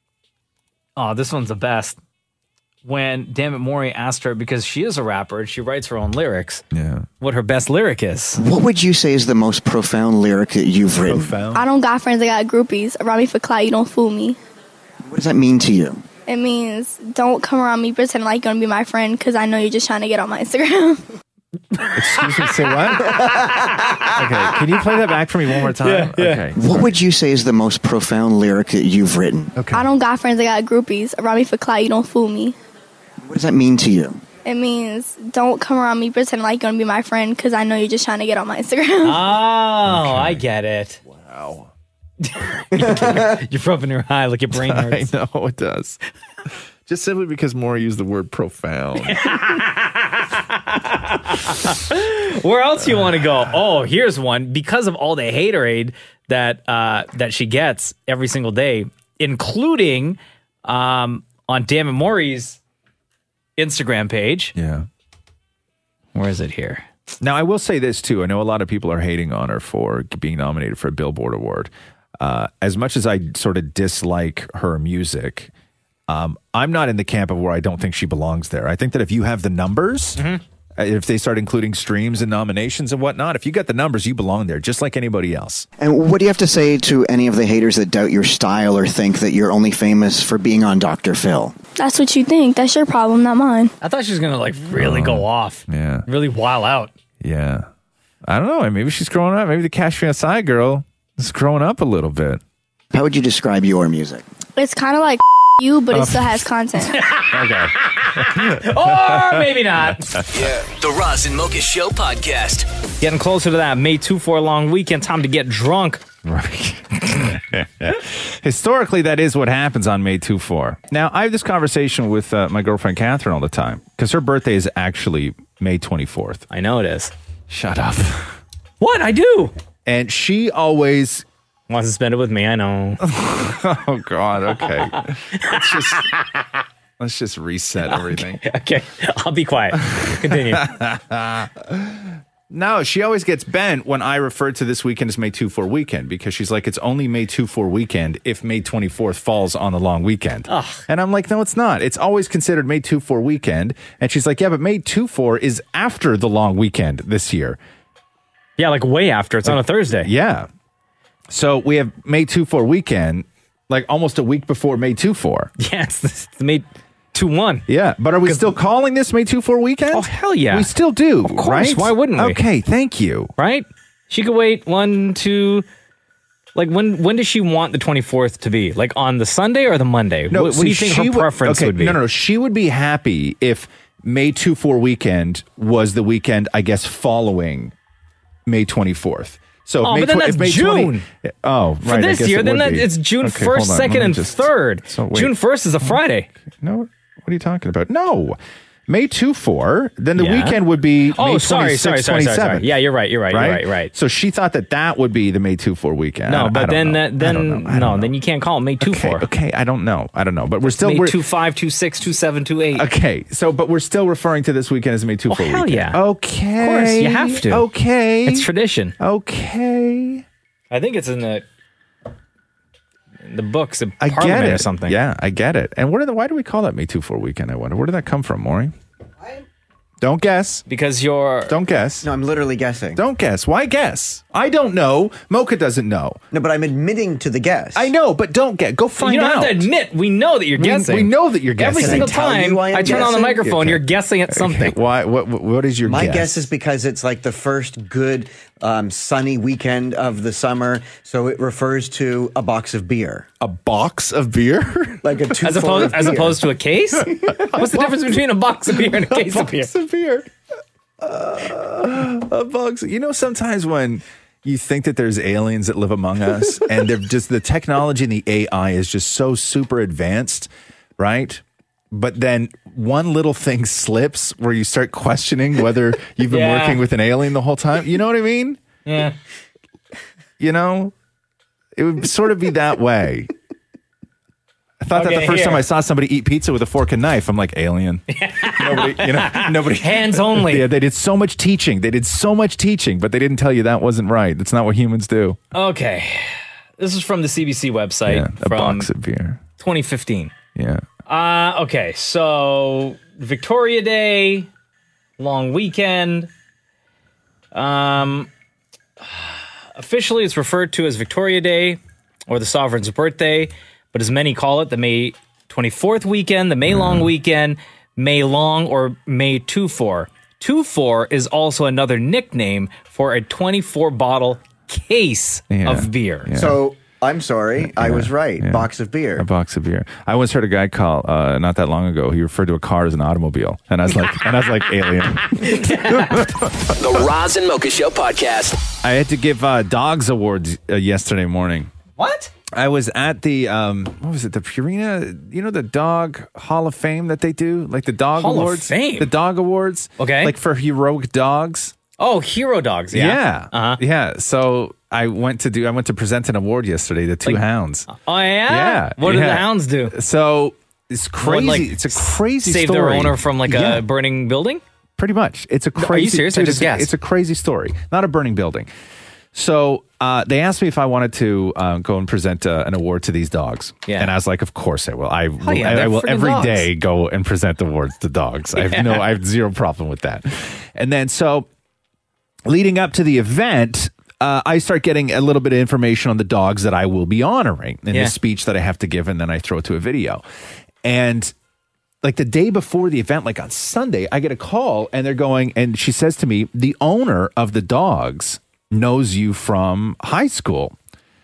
Oh, this one's the best. When Dammit Maury asked her, because she is a rapper and she writes her own lyrics, yeah, what her best lyric is. What would you say is the most profound lyric that you've written? I don't got friends, I got groupies. Around me for clout, you don't fool me. What does that mean to you? It means don't come around me pretending like you're going to be my friend because I know you're just trying to get on my Instagram. Excuse me, say what? Okay, can you play that back for me one more time? Okay. What would you say is the most profound lyric that you've written? Okay. I don't got friends, I got groupies. Around me for clout, you don't fool me. What does that mean to you? It means don't come around me pretending like you're going to be my friend because I know you're just trying to get on my Instagram. Oh, I get it. Wow. You're rubbing your eye like your brain hurts. I know it does. Just simply because Maury used the word profound. Where else you want to go? Oh, here's one. Because of all the haterade that uh, that she gets every single day, including um, on Dammit Maury's Instagram page. Yeah. Where is it here? Now, I will say this, too. I know a lot of people are hating on her for being nominated for a Billboard Award. Uh, as much as I sort of dislike her music, um, I'm not in the camp of where I don't think she belongs there. I think that if you have the numbers, uh, if they start including streams and nominations and whatnot, if you got the numbers, you belong there, just like anybody else. And what do you have to say to any of the haters that doubt your style or think that you're only famous for being on Doctor Phil? That's what you think. That's your problem, not mine. I thought she was going to like really go off. Yeah. Really wild out. Yeah. I don't know. Maybe she's growing up. Maybe the Cash Me Outside girl is growing up a little bit. How would you describe your music? It's kind of like you, but Oh. it still has content. Okay. Or maybe not. Yeah. The Roz and Mocha Show podcast. Getting closer to that May two four long weekend. Time to get drunk. Right. Historically, that is what happens on May two four. Now, I have this conversation with uh, my girlfriend Catherine all the time because her birthday is actually May twenty-fourth. I know it is. Shut up. What? I do. And she always wants to spend it with me. I know. Oh, God. Okay. Let's just, let's just reset everything. Okay. okay. I'll be quiet. Continue. No, she always gets bent when I refer to this weekend as May two four weekend because she's like, it's only May two four weekend if May twenty-fourth falls on the long weekend. Ugh. And I'm like, no, it's not. It's always considered May two four weekend. And she's like, yeah, but May two four is after the long weekend this year. Yeah, like way after. It's like, on a Thursday. Yeah. So we have May two four weekend, like almost a week before May two four. Yes, it's May two one. Yeah, but are we still calling this May two four weekend? Oh, hell yeah. We still do, Of course. right? Why wouldn't we? Okay, thank you. Right? She could wait one, two... Like, when when does she want the twenty-fourth to be? Like, on the Sunday or the Monday? No, what, what see, do you think she her preference okay, would be? No, no, no. She would be happy if May two four weekend was the weekend, I guess, following May twenty-fourth. So if Oh, May but then tw- if that's May June. twenty oh, For right. I this guess year, it then would that, be. it's June Okay, first, hold on, second, let me and just- third. So wait. June first is a Friday. No, what are you talking about? No. May two four, then the Yeah. weekend would be Oh, May sorry, sorry, sorry, sorry, sorry. twenty-seventh. Yeah, you're right, you're right, you're right, right. So she thought that that would be the May two four weekend. I- No, I but don't then know. that, I then don't know. I no, don't know. then you can't call it May two Okay, four. okay, I don't know. I don't know. But we're still May we're, two five, two six, two seven, two eight. Okay, so but we're still referring to this weekend as May two four Well, hell weekend. yeah. Okay. Of course, you have to. Okay. It's tradition. Okay. I think it's in the in the books of I get Parliament it. or something. Yeah, I get it. And what are the, why do we call that May two four weekend, I wonder? Where did that come from, Maury? Don't guess. Because you're... Don't guess. No, I'm literally guessing. Don't guess. Why guess? I don't know. Mocha doesn't know. No, but I'm admitting to the guess. I know, but don't get. Go find you don't out. have to admit. We know that you're We- guessing. we know that you're guessing. Every Can I single tell time you why I'm I turn on the guessing? microphone, Okay. you're guessing at something. Okay, Why? What? What is your My guess? guess is because it's like the first good um, sunny weekend of the summer, so it refers to a box of beer. A box of beer? Like a two As opposed, as opposed to a case? What's the difference between a box of beer and a case of beer? box of beer. Uh, a box. You know, sometimes when you think that there's aliens that live among us, and they're just the technology and the A I is just so super advanced, right? But then one little thing slips where you start questioning whether you've been Yeah. working with an alien the whole time. You know what I mean? Yeah. You know, it would sort of be that way. I thought that Okay, the first here. time I saw somebody eat pizza with a fork and knife, I'm like, alien. nobody, you know, nobody. Hands only. Yeah, they did so much teaching. They did so much teaching, but they didn't tell you that wasn't right. That's not what humans do. Okay. This is from the C B C website Yeah, a from box of beer. twenty fifteen. Yeah. Uh, okay, so Victoria Day, long weekend. Um, officially, it's referred to as Victoria Day or the Sovereign's birthday, but as many call it, the May twenty-fourth weekend, the May long weekend, May long, or May two four. two four is also another nickname for a twenty-four bottle case Yeah, of beer. yeah. So I'm sorry, I was right. yeah. Box of beer. A box of beer. I once heard a guy call uh, not that long ago. He referred to a car as an automobile, and I was like, and I was like, alien. The Roz and Mocha Show podcast. I had to give uh, dogs awards uh, yesterday morning. What? I was at the um, what was it? The Purina, you know, the Dog Hall of Fame that they do, like the dog Hall of awards, Fame? the dog awards. Okay. like for heroic dogs. Oh, hero dogs. Yeah. Yeah, Uh-huh. yeah. So I went to do. I went to present an award yesterday. The two hounds. Oh, yeah? Yeah. What did yeah. the hounds do? So it's crazy. What, like, it's a crazy Save story. their owner from like Yeah. a burning building? Pretty much. It's a Are you crazy. serious? I dude, just it's, a, guessed. it's a crazy story. Not a burning building. So uh, they asked me if I wanted to uh, go and present uh, an award to these dogs. Yeah. And I was like, of course I will. I will, yeah, I, I they're will friggin' every dogs. day go and present awards to dogs. I have no, I have zero problem with that. And then so leading up to the event, uh, I start getting a little bit of information on the dogs that I will be honoring in Yeah. the speech that I have to give, and then I throw it to a video. And like the day before the event, like on Sunday, I get a call and they're going, and she says to me, the owner of the dogs knows you from high school.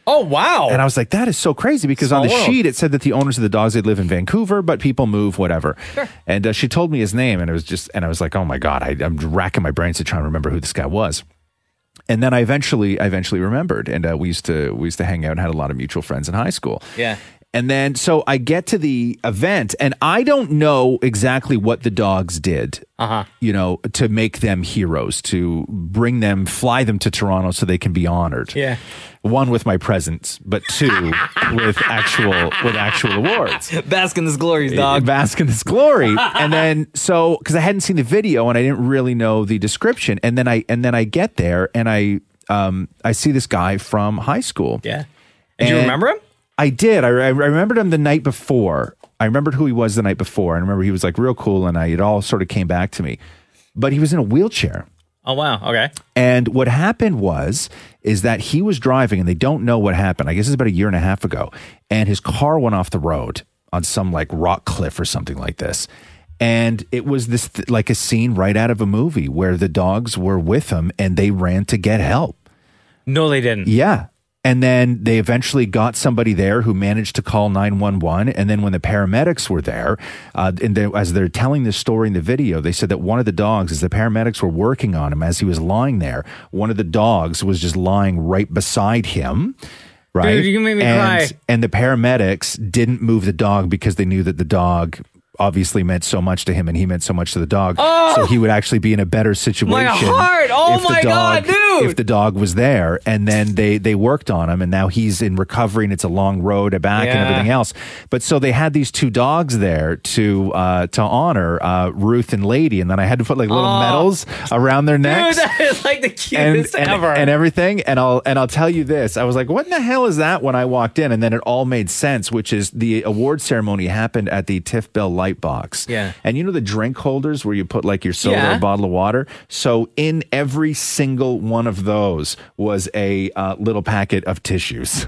Oh, wow. And I was like, that is so crazy because Small on the world. sheet it said that the owners of the dogs, they live in Vancouver, but people move, whatever. Sure. And uh, she told me his name, and it was just, and I was like, oh my God, I, I'm racking my brains to try and remember who this guy was. And then I eventually, I eventually remembered, and uh, we used to, we used to hang out and had a lot of mutual friends in high school. Yeah. And then, so I get to the event, and I don't know exactly what the dogs did, uh-huh. you know, to make them heroes, to bring them, fly them to Toronto so they can be honored. Yeah. One with my presence, but two with actual with actual awards. Bask in this glory, dog. Bask in this glory. And then, so because I hadn't seen the video and I didn't really know the description, and then I and then I get there and I um I see this guy from high school. Yeah. Did you remember him? I did. I, I remembered him the night before. I remembered who he was the night before. I remember he was like real cool, and I, it all sort of came back to me. But he was in a wheelchair. Oh, wow. Okay. And what happened was, is that he was driving, and they don't know what happened. I guess it's about a year and a half ago. And his car went off the road on some like rock cliff or something like this. And it was this th- like a scene right out of a movie where the dogs were with him and they ran to get help. No, they didn't. Yeah. And then they eventually got somebody there who managed to call nine one one. And then when the paramedics were there, uh, and they, as they're telling this story in the video, they said that one of the dogs, as the paramedics were working on him, as he was lying there, one of the dogs was just lying right beside him. Right. Dude, you made me and, cry. And the paramedics didn't move the dog because they knew that the dog obviously meant so much to him and he meant so much to the dog. Oh! So he would actually be in a better situation. My heart! Oh if the my dog, God, dude! If the dog was there, and then they they worked on him, and now he's in recovery, and it's a long road back and Yeah. everything else. But so they had these two dogs there to uh, to honor uh, Ruth and Lady, and then I had to put like little Oh. medals around their necks. Dude, that is like the And, cutest and, ever. and everything, and I'll and I'll tell you this. I was like, "What in the hell is that?" When I walked in, and then it all made sense. Which is the award ceremony happened at the Tiff Bell Lightbox. Yeah. And you know the drink holders where you put like your soda Yeah. or bottle of water? So in every single one of those was a uh, little packet of tissues.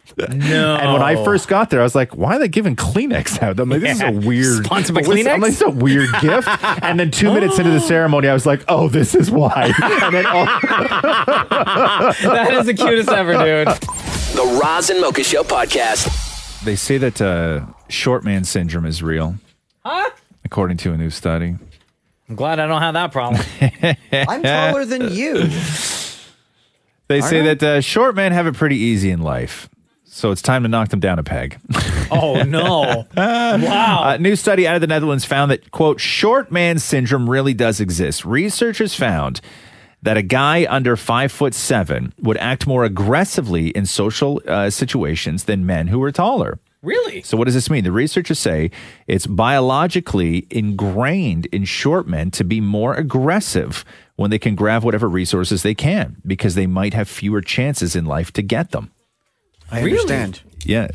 No. And when I first got there, I was like, why are they giving Kleenex out? I'm like, this Yeah. is a weird... Sponsored by I'm like, Kleenex? this is a weird gift. And then two minutes into the ceremony, I was like, oh, this is why. And then all... That is the cutest ever, dude. The Roz and Mocha Show podcast. They say that uh, short man syndrome is real, Huh? according to a new study. I'm glad I don't have that problem. I'm taller than you. They Are say they? that uh, short men have it pretty easy in life. So it's time to knock them down a peg. Oh, no. Wow. A new study out of the Netherlands found that, quote, short man syndrome really does exist. Researchers found that a guy under five foot seven would act more aggressively in social uh, situations than men who are taller. Really? So what does this mean? The researchers say it's biologically ingrained in short men to be more aggressive when they can grab whatever resources they can because they might have fewer chances in life to get them. I Really? understand. Yeah.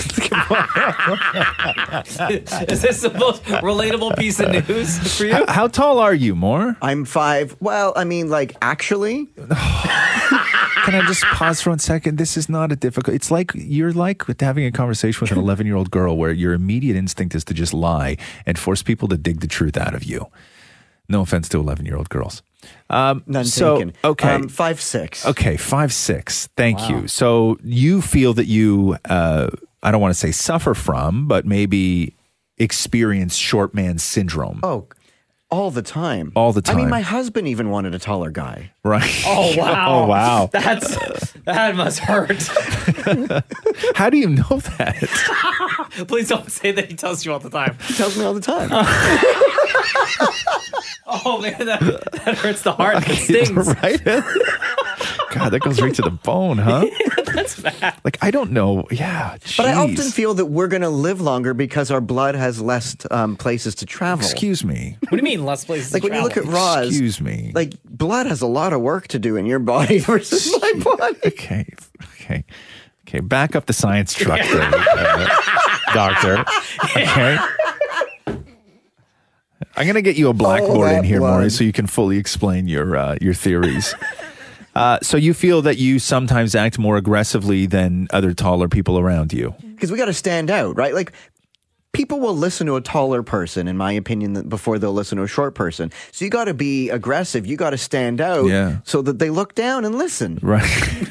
Is this the most relatable piece of news for you? How, how tall are you, Moore? I'm five. Well, I mean, like, actually, Can I just pause for one second? This is not a difficult. It's like you're like with having a conversation with an eleven-year-old girl where your immediate instinct is to just lie and force people to dig the truth out of you. No offense to eleven-year-old girls. Um, none so, taken. Okay. Um, five, six. Okay, five six. Thank Wow. you. So you feel that you, uh, I don't want to say suffer from, but maybe experience short man syndrome. Oh, all the time. All the I mean, time. my husband even wanted a taller guy. Right. Oh, wow. Oh, wow. That's, that must hurt. How do you know that? Please don't say that he tells you all the time. He tells me all the time. Oh, man, that, that hurts the heart. That stings. Right? God, that goes right to the bone, huh? That's bad. Like, I don't know. Yeah. But I jeez. often feel that we're going to live longer because our blood has less um, places to travel. Excuse me. What do you mean, less places Like to when you look at travel? Roz, Excuse me. like blood has a lot of work to do in your body versus my body. Okay. Okay. Okay. Back up the science truck there, uh, doctor. Okay. I'm going to get you a blackboard Oh, in here, that Maury, blood. so you can fully explain your uh, your theories. Uh, so you feel that you sometimes act more aggressively than other taller people around you. Because we got to stand out, right? Like people will listen to a taller person, in my opinion, than- before they'll listen to a short person. So you got to be aggressive. You got to stand out Yeah. so that they look down and listen. Right.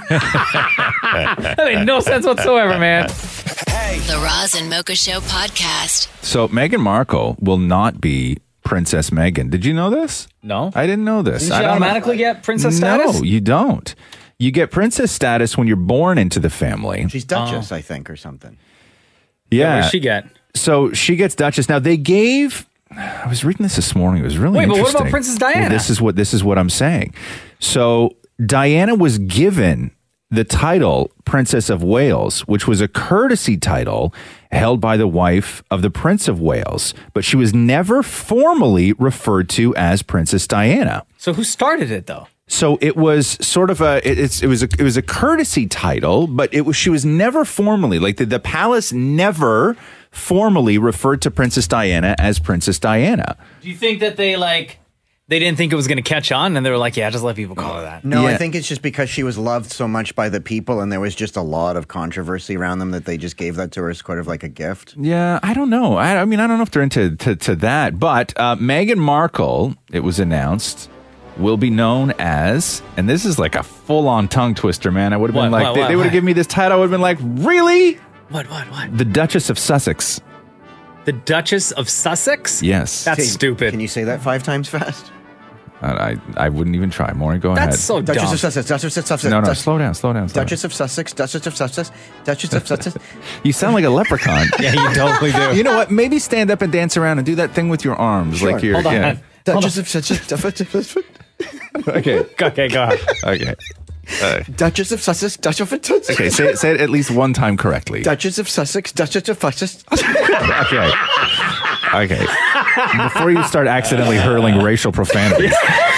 That made no sense whatsoever, man. The Roz and Mocha Show podcast. So Meghan Markle will not be Princess Meghan. Did you know this? No. I didn't know this. Did I she don't automatically know. get princess status? No, you don't. You get princess status when you're born into the family. She's Duchess, I think, or something. Yeah. What does she get? So she gets Duchess. Now they gave. I was reading this this morning. It was really Wait, but what interesting. about Princess Diana? This is what this is what I'm saying. So Diana was given the title Princess of Wales, which was a courtesy title held by the wife of the Prince of Wales, but she was never formally referred to as Princess Diana. So who started it though? So it was sort of a it, it's it was a it was a courtesy title, but it was she was never formally like the, the palace never formally referred to Princess Diana as Princess Diana. Do you think that they like they didn't think it was going to catch on, and they were like, "Yeah, just let people call her that." No, Yeah. I think it's just because she was loved so much by the people, and there was just a lot of controversy around them that they just gave that to her as sort of like a gift. Yeah, I don't know. I, I mean, I don't know if they're into to, to that, but uh, Meghan Markle, it was announced, will be known as, and this is like a full-on tongue twister, man. I would have been What, like, what, they, what, they would have what? given me this title. I would have been like, really? What? What? What? The Duchess of Sussex. The Duchess of Sussex? Yes. That's Okay, stupid. Can you say that five times fast? I, I, I wouldn't even try. Maury, go ahead. That's so Duchess dumb. of Sussex, Duchess of Sussex. no, no, Duchess- slow down, slow down. Slow Duchess of Sussex, Duchess of Sussex, Duchess of Sussex. down. You sound like a leprechaun. Yeah, you totally do. You know what? Maybe stand up and dance around and do that thing with your arms. Sure. Like you're, Hold on. yeah. Hold Duchess of Sussex, Okay. Okay, go ahead. Okay. Uh, Duchess of Sussex, Duchess of Sussex. okay, say it, say it at least one time correctly. Duchess of Sussex, Duchess of Sussex. Okay. Okay. Before you start accidentally hurling racial profanities,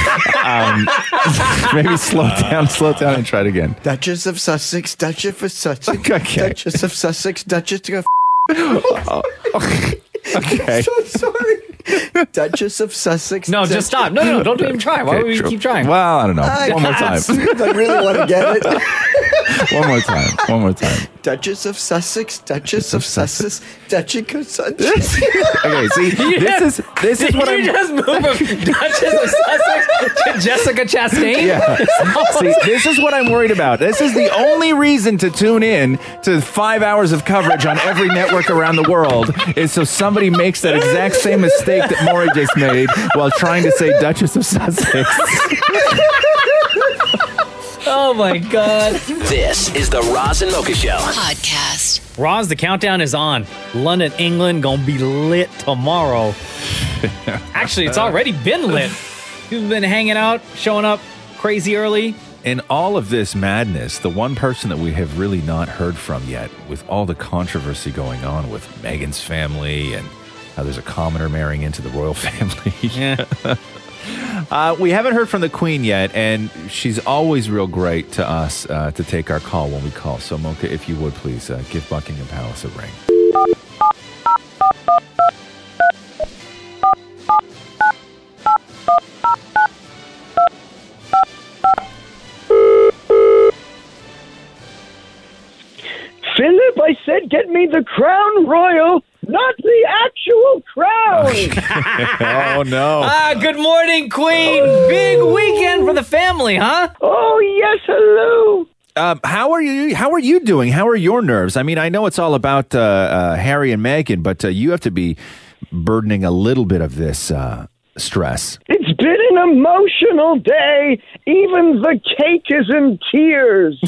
um, maybe slow down, slow down and try it again. Duchess of Sussex, Duchess of Sussex, Okay. Duchess of Sussex, Duchess of. Oh, okay. So sorry. Duchess of Sussex. No, just stop. No, no, don't even try. Why Okay, would we true. keep trying? Well, I don't know. I- One more time. I really want to get it. One more time. One more time. Duchess of Sussex, Duchess of Sussex, Duchess of Sussex. Okay, see, this is this is Did what you I'm. just move from Duchess of Sussex to Jessica Chastain? Yeah. See, this is what I'm worried about. This is the only reason to tune in to five hours of coverage on every network around the world is so somebody makes that exact same mistake that Maury just made while trying to say Duchess of Sussex. Oh my God. This is the Roz and Mocha Show. Podcast. Roz, the countdown is on. London, England, gonna be lit tomorrow. Actually, it's already been lit. You've been hanging out, showing up crazy early. In all of this madness, the one person that we have really not heard from yet, with all the controversy going on with Meghan's family and how there's a commoner marrying into the royal family. Yeah. Uh, we haven't heard from the Queen yet, and she's always real great to us uh, to take our call when we call. So, Mocha, if you would please uh, give Buckingham Palace a ring. Philip, I said get me the crown royal, not the actual crown. Oh, no. Ah, good morning, Queen. Big weekend for the family, huh? Oh, yes, hello. Um, how are you? How are you doing? How are your nerves? I mean, I know it's all about uh, uh, Harry and Meghan, but uh, you have to be burdening a little bit of this uh, stress. It's been an emotional day. Even the cake is in tears.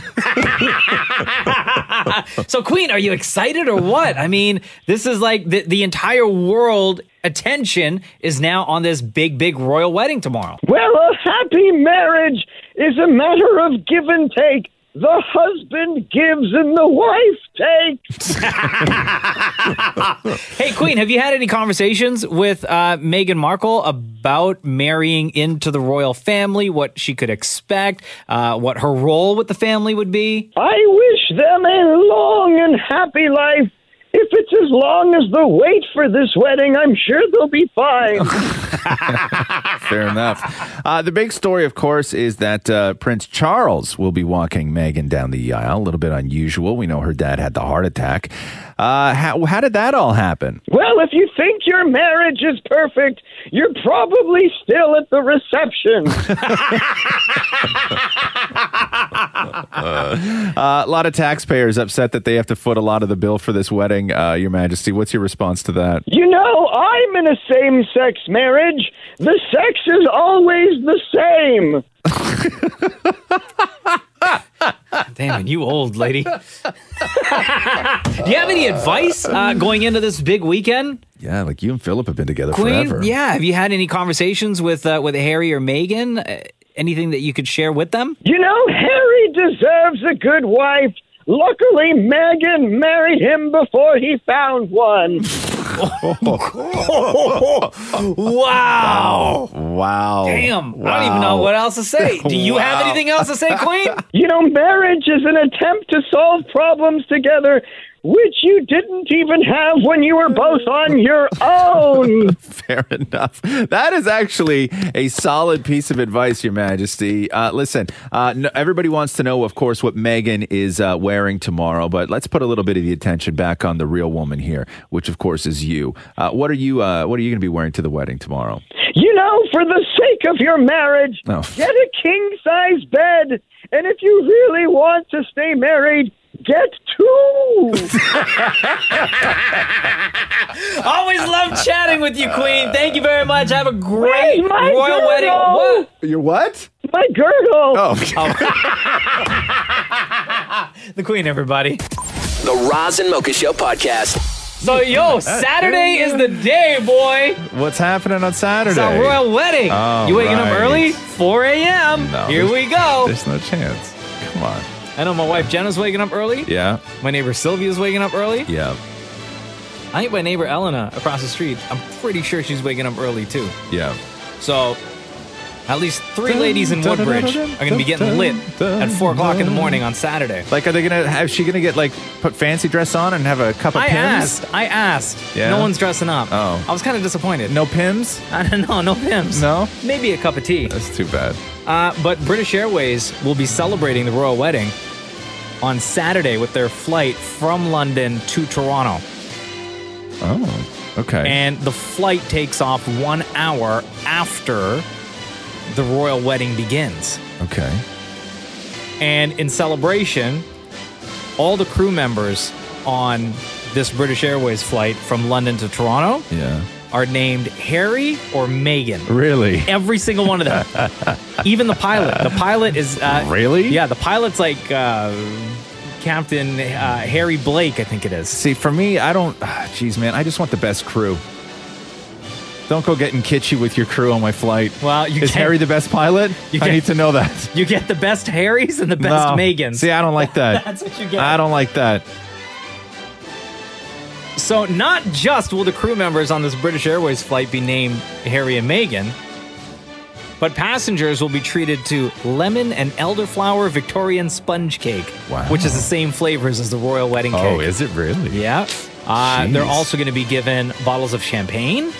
So, Queen, are you excited or what? I mean, this is like the, the entire world attention is now on this big, big royal wedding tomorrow. Well, a happy marriage is a matter of give and take. The husband gives and the wife takes. Hey, Queen, have you had any conversations with uh, Meghan Markle about marrying into the royal family, what she could expect, uh, what her role with the family would be? I wish them a long and happy life. If it's as long as the wait for this wedding, I'm sure they'll be fine. Fair enough. Uh, the big story, of course, is that uh, Prince Charles will be walking Meghan down the aisle. A little bit unusual. We know her dad had the heart attack. Uh, how, how did that all happen? Well, if you think your marriage is perfect, you're probably still at the reception. uh, a lot of taxpayers upset that they have to foot a lot of the bill for this wedding, uh, Your Majesty. What's your response to that? You know, I'm in a same-sex marriage. The sex is always the same. Damn it, you old lady. Do you have any advice uh, going into this big weekend? Yeah, like you and Philip have been together Queen, forever. yeah. Have you had any conversations with uh, with Harry or Meghan? Uh, anything that you could share with them? You know, Harry deserves a good wife. Luckily, Meghan married him before he found one. Wow. Wow. Damn. Wow. I don't even know what else to say. Do you wow. have anything else to say, Queen? You know, marriage is an attempt to solve problems together, which you didn't even have when you were both on your own. Fair enough. That is actually a solid piece of advice, Your Majesty. Uh, listen, uh, no, everybody wants to know, of course, what Meghan is uh, wearing tomorrow, but let's put a little bit of the attention back on the real woman here, which, of course, is you. Uh, what are you? Uh, what are you going to be wearing to the wedding tomorrow? You know, for the sake of your marriage, oh. get a king-size bed, and if you really want to stay married, get two. Always love chatting with you, Queen. Thank you very much. Have a great Wait, my royal girdle. wedding. What? Your what? My girdle. Oh. oh. The Queen, everybody. The Roz and Mocha Show podcast. So, yo, Saturday is the day, boy. What's happening on Saturday? It's our royal wedding. Oh, you waking right. up early? four a.m. No, Here we go. There's no chance. Come on. I know my wife Jenna's waking up early. Yeah. My neighbor Sylvia's waking up early. Yeah. I think my neighbor Elena across the street, I'm pretty sure she's waking up early too. Yeah. So, at least three ladies in Woodbridge are going to be getting lit at four o'clock in the morning on Saturday. Like, are they going to, is she going to get, like, put fancy dress on and have a cup of I Pims? asked. I asked. Yeah? No one's dressing up. Oh. I was kind of disappointed. No Pims? I don't know. No Pims. No? Maybe a cup of tea. That's too bad. Uh, but British Airways will be celebrating the royal wedding on Saturday with their flight from London to Toronto. Oh, okay. And the flight takes off one hour after the royal wedding begins. Okay. And in celebration, all the crew members on this British Airways flight from London to Toronto yeah. are named Harry or Meghan. Really? Every single one of them. Even the pilot. The pilot is... Uh, really? Yeah, the pilot's like... Uh, Captain uh, Harry Blake, I think it is. See, for me, I don't... Jeez, man, I just want the best crew. Don't go getting kitschy with your crew on my flight. Well, you Is get, Harry the best pilot? You I get, need to know that. You get the best Harrys and the best No. Megans. See, I don't like that. That's what you get. I don't like that. So not just will the crew members on this British Airways flight be named Harry and Meghan, but passengers will be treated to lemon and elderflower Victorian sponge cake, wow. which is the same flavors as the royal wedding cake. Oh, is it really? Yeah. Uh, they're Jeez. also going to be given bottles of champagne.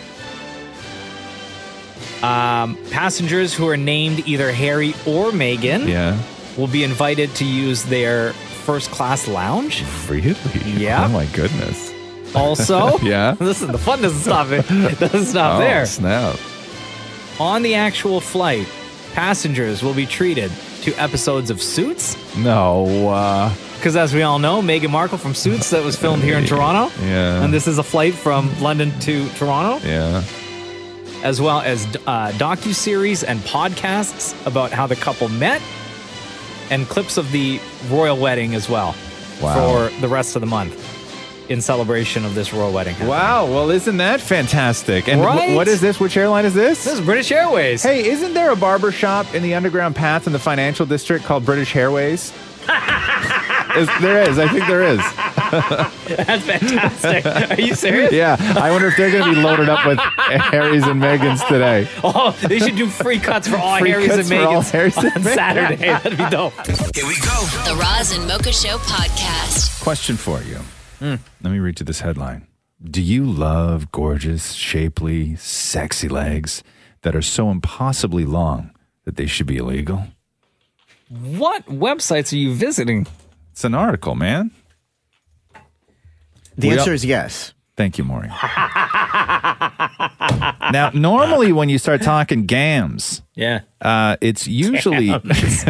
Um, passengers who are named either Harry or Meghan Yeah. will be invited to use their first class lounge. Really? Yeah. Oh, my goodness. Also, Yeah. listen, the fun doesn't stop it. Doesn't stop Oh, there. snap. On the actual flight, passengers will be treated to episodes of Suits. No. Uh, Because as we all know, Meghan Markle from Suits that was filmed here in Toronto. Yeah. And this is a flight from London to Toronto. Yeah. As well as uh, docuseries and podcasts about how the couple met. And clips of the royal wedding as well. Wow. For the rest of the month. In celebration of this royal wedding. Wow. Well, isn't that fantastic? And Right? wh- what is this? Which airline is this? This is British Airways. Hey, isn't there a barber shop in the underground path in the financial district called British Airways? is, there is. I think there is. That's fantastic. Are you serious? Yeah. I wonder if they're going to be loaded up with Harrys and Megans today. Oh, they should do free cuts for all Free Harrys and cuts for all Megans Harrys and on Megans. Saturday. That'd be dope. Here we go. The Roz and Mocha Show podcast. Question for you. Mm. Let me read you this headline. Do you love gorgeous, shapely, sexy legs that are so impossibly long that they should be illegal? What websites are you visiting? It's an article, man. The We answer all- is yes. Thank you, Maury. Now, normally when you start talking gams, yeah, uh, it's usually How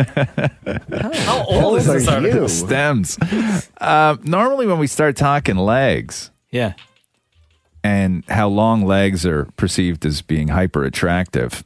old is this article? stems. Uh, normally when we start talking legs, Yeah. and how long legs are perceived as being hyper attractive,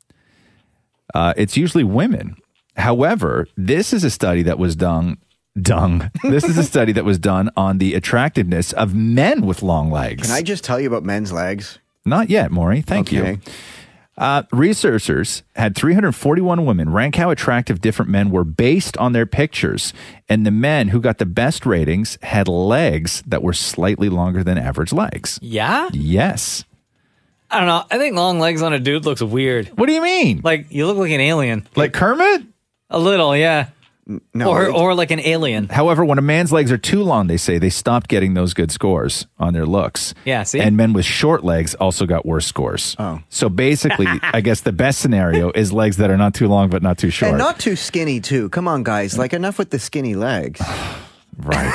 uh, it's usually women. However, this is a study that was done. Dung. This is a study that was done on the attractiveness of men with long legs. Can I just tell you about men's legs? Not yet, Maury. Thank Okay. you. Uh, researchers had three hundred forty-one women rank how attractive different men were based on their pictures. And the men who got the best ratings had legs that were slightly longer than average legs. Yeah? Yes. I don't know. I think long legs on a dude looks weird. What do you mean? Like, you look like an alien. Like Kermit? A little, yeah. No, or, it- or like an alien. However, when a man's legs are too long, they say they stopped getting those good scores on their looks. Yeah, see? And men with short legs also got worse scores. Oh. So basically, I guess the best scenario is legs that are not too long but not too short. And not too skinny, too. Come on, guys. Like, enough with the skinny legs. Right.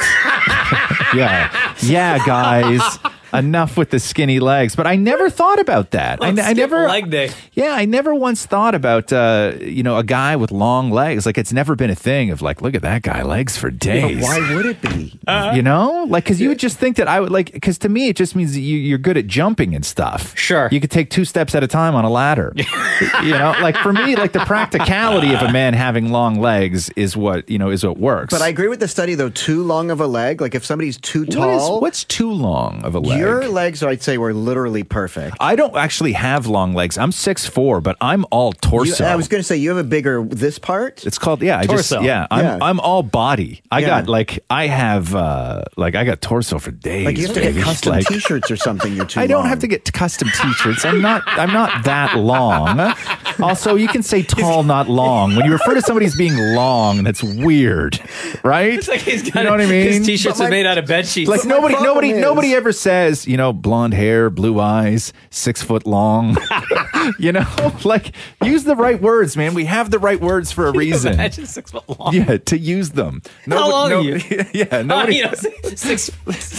yeah. Yeah, guys. Enough with the skinny legs. But I never thought about that. I, I Skip never. leg day. Yeah, I never once thought about, uh, you know, a guy with long legs. Like, it's never been a thing of like, look at that guy, legs for days. But why would it be? You know, like, because you would just think that I would like, because to me, it just means that you, you're good at jumping and stuff. Sure. You could take two steps at a time on a ladder. You know, like for me, like the practicality of a man having long legs is what, you know, is what works. But I agree with the study, though. Too long of a leg, like if somebody's too What is- tall. what's too long of a leg? Your legs, I'd say, were literally perfect. I don't actually have long legs. I'm six foot four, but I'm all You- torso. I was going to say, you have a bigger, this part? It's called yeah. I just Torso. yeah. I'm Yeah. I'm all body. I Yeah. got like I have uh like I got torso for days. Like you have to get baby. custom Like, T-shirts or something. You're too I don't long. have to get custom T-shirts. I'm not. I'm not that long. Also, you can say tall, not long. When you refer to somebody as being long, that's weird, right? It's like he's got you know what I mean? His t-shirts But are my- made out of bed sheets. Like But my nobody, problem nobody, is- nobody ever says, you know, blonde hair, blue eyes, six foot long. You know, like use the right words, man. We have the right words for a reason. Imagine six foot long. Yeah, to use them. How long are you? Yeah, Oh, nobody. you know, six, six,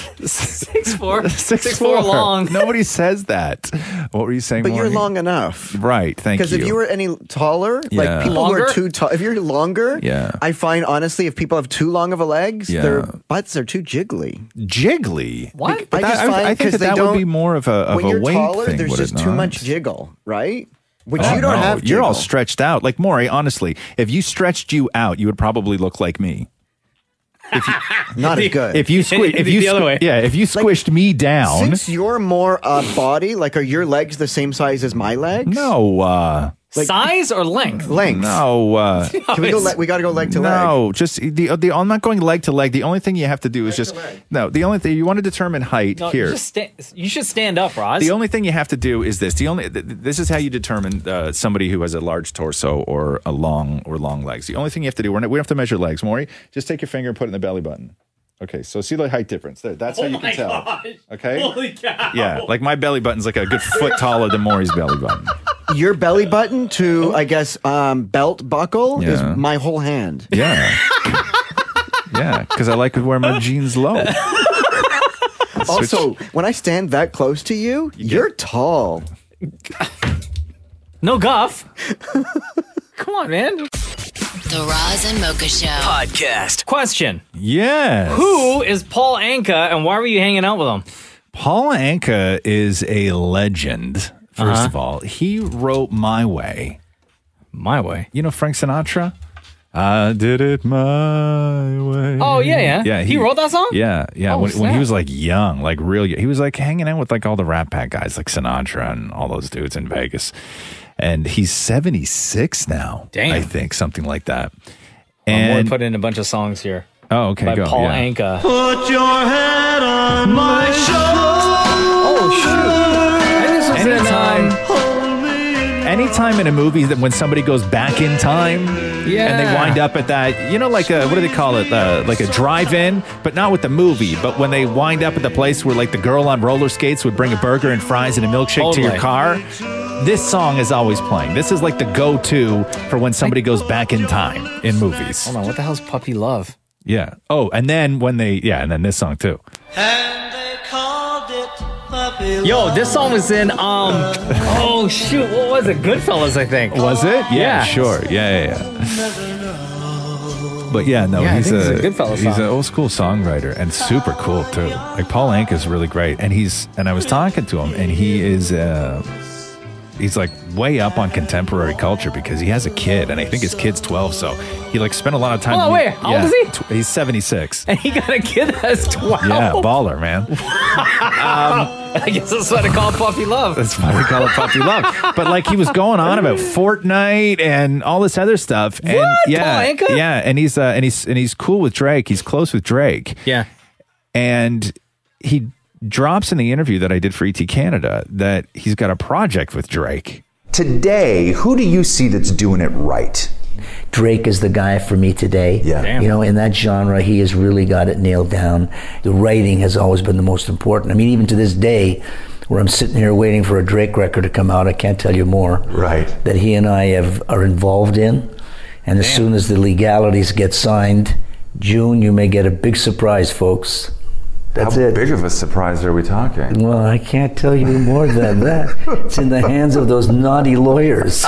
six four, Six, six four long. Nobody says that. What were you saying? But you're Maury? long enough. Right. Thank you. Because if you were any taller, Yeah. like people who Longer? are too tall, if you're longer, Yeah. I find honestly, if people have too long of a legs, Yeah. their butts are too jiggly. jiggly. What? But I just that- find I think 'cause that they that would don't- be more of a of when a you're weight taller, thing. there's would just it too not? much jiggle, right? Which Oh, you don't no. have. You're all jiggle. stretched out. Like Maury, honestly, if you stretched you out, you would probably look like me. If you, Not as good. if you squi- if The you other squi- way. yeah, if you squished me down, Since you're more uh, body, like are your legs the same size as my legs? no, uh, Like- Size or length? Length. no, uh, Can we go? Le- we got to go leg to leg. no, just the the. I'm not going leg to leg. The only thing you have to do is just no. The only thing you want to determine height No, here. You, just sta- you should stand up, Roz. The only thing you have to do is this. The only th- th- this is how you determine uh, somebody who has a large torso or a long or long legs. The only thing you have to do. We're not, we don't have to measure legs, Maury. Just take your finger and put it in the belly button. Okay, so see the height difference there. That's how oh you my can tell. gosh. Okay. Holy cow. Yeah, like my belly button's like a good foot taller than Maury's belly button. Your belly button to, I guess, um, belt buckle Yeah. is my whole hand. Yeah. Yeah, because I like to wear my jeans low. Also, when I stand that close to you, you're tall. No guff. Come on, man. The Roz and Mocha Show. Podcast. Question. Yes. Who is Paul Anka and why were you hanging out with him? Paul Anka is a legend. First Uh-huh. of all, he wrote "My Way." My Way. You know Frank Sinatra? I did it my way. Oh, yeah, yeah. Yeah, He wrote that song? Yeah, yeah. Oh, when, when he snap. was like young, like real young, he was like hanging out with like all the Rat Pack guys, like Sinatra and all those dudes in Vegas. And he's seventy-six now. Damn. I think something like that. I'm And going to put in a bunch of songs here. oh, okay, by go. Paul yeah. Anka. Put your head on my shoulder. Oh, shoot. I think this was in, Anytime, um, anytime in a movie that when somebody goes back in time, Yeah. and they wind up at that, you know, like a what do they call it, uh, like a drive-in, but not with the movie, but when they wind up at the place where like the girl on roller skates would bring a burger and fries and a milkshake to your Totally. car. This song is always playing. This is like the go-to for when somebody goes back in time in movies. Hold on, what the hell's Puppy Love? Yeah. Oh, and then when they, yeah, and then this song too. Yo, this song was in, um, oh shoot, what was it? Goodfellas, I think. Was it? Yeah, sure. Yeah, yeah, yeah. But yeah, no, Yeah, I he's, think a, it's a Goodfellas he's song. an old school songwriter and super cool too. Like Paul Anka is really great, and he's and I was talking to him, and he is uh, he's like way up on contemporary culture because he has a kid, and I think his kid's twelve, so he like spent a lot of time. Oh, wait, how old is he? tw- he's seventy-six. And he got a kid that's twelve. Yeah, baller, man. um, I guess that's why they call it Puppy Love. That's why we call it Puppy Love. But like he was going on about Fortnite and all this other stuff. And What? yeah, Paul Anka? yeah, and he's uh, and he's and he's cool with Drake. He's close with Drake. Yeah. And he drops in the interview that I did for E T Canada that he's got a project with Drake. Today, who do you see that's doing it right? Drake is the guy for me today. Yeah. Damn. You know, in that genre, he has really got it nailed down. The writing has always been the most important. I mean, even to this day, where I'm sitting here waiting for a Drake record to come out, I can't tell you more. Right. That he and I have are involved in. And as soon as the legalities get signed, June, you may get a big surprise, folks. That's How it. big of a surprise are we talking? Well, I can't tell you more than that. It's in the hands of those naughty lawyers.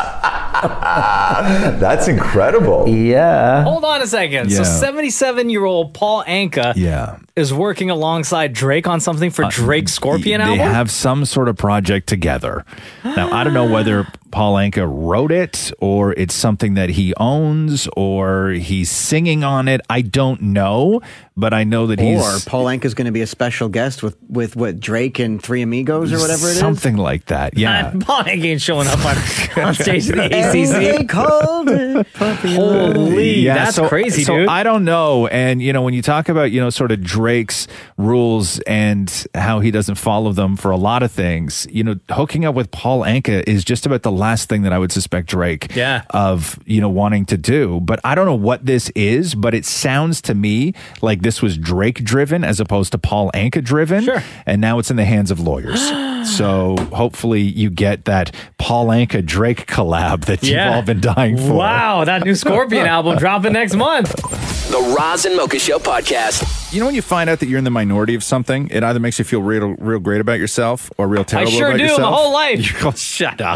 That's incredible. Yeah. Hold on a second. So Yeah. seventy-seven-year-old Paul Anka Yeah. is working alongside Drake on something for Drake's Scorpion They album? have some sort of project together. Now, I don't know whether Paul Anka wrote it or it's something that he owns or he's singing on it. I don't know, but I know that Or he's Paul Anka's going to be a special guest with, with what, Drake and Three Amigos or whatever it is? something like that. Yeah. Paul Anka ain't showing up on, on stage at the A C C. They called it Puppy Love. Holy, that's so, crazy, so dude. I don't know. And, you know, when you talk about, you know, sort of Drake's rules and how he doesn't follow them for a lot of things, you know, hooking up with Paul Anka is just about the last thing that I would suspect Drake Yeah. of, you know, wanting to do. But I don't know what this is, but it sounds to me like this was Drake driven as opposed to Paul Anka driven. Sure. And now it's in the hands of lawyers. So hopefully you get that Paul Anka Drake collab that you've all been dying for. Wow, that new Scorpion album dropping next month. The Roz and Mocha Show podcast. You know when you find out that you're in the minority of something, it either makes you feel real, real great about yourself or real I terrible sure about do, yourself. my whole life. You go, shut up.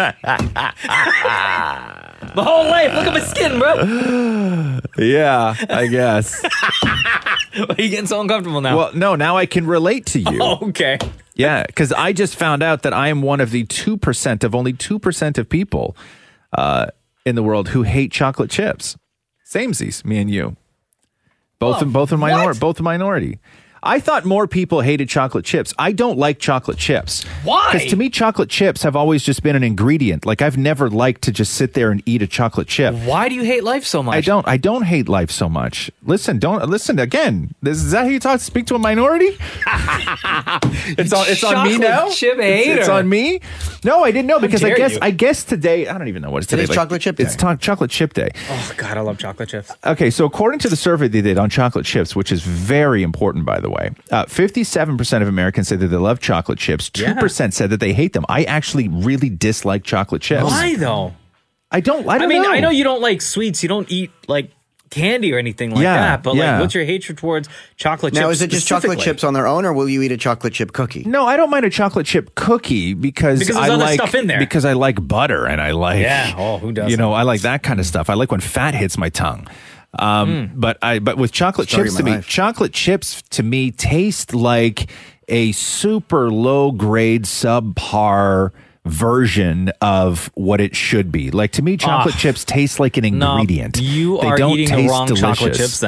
My whole life. Look at my skin, bro. Yeah, I guess. Are you getting so uncomfortable now? Well, no, now I can relate to you. Oh, okay. Yeah, because I just found out that I am one of the two percent of only two percent of people uh, in the world who hate chocolate chips. Samesies, me and you. Both, Oh, both a minor, what? both a minority. I thought more people hated chocolate chips. I don't like chocolate chips. Why? Because to me, chocolate chips have always just been an ingredient. Like I've never liked to just sit there and eat a chocolate chip. Why do you hate life so much? I don't. I don't hate life so much. Listen, don't listen again. This, is that how you talk? Speak to a minority? it's on. It's on me Chocolate now. chip It's, it's hater. on me. No, I didn't know because I dare guess you. I guess today. I don't even know what it's today. Today's chocolate chip day. It's to- chocolate chip day. Oh, God, I love chocolate chips. Okay, so according to the survey they did on chocolate chips, which is very important, by the way, uh, fifty-seven percent of Americans say that they love chocolate chips. Two percent said that they hate them. I actually really dislike chocolate chips. Why, though? I don't. I don't mean, know. I know you don't like sweets. You don't eat, like, candy or anything like Yeah, that. But, yeah. like, what's your hatred towards chocolate chips Now, is it just chocolate specifically? chips on their own, or will you eat a chocolate chip cookie? No, I don't mind a chocolate chip cookie because, Because I there's other like stuff in there. because I like butter and I like Yeah. Oh, who doesn't? You know, I like that kind of stuff. I like when fat hits my tongue. Um, But I but with chocolate Story chips of to my me, life. chocolate chips to me taste like a super low grade subpar version of what it should be. Like to me, chocolate Ah. chips taste like an No, ingredient. you They are don't eating the taste wrong delicious. chocolate chips then.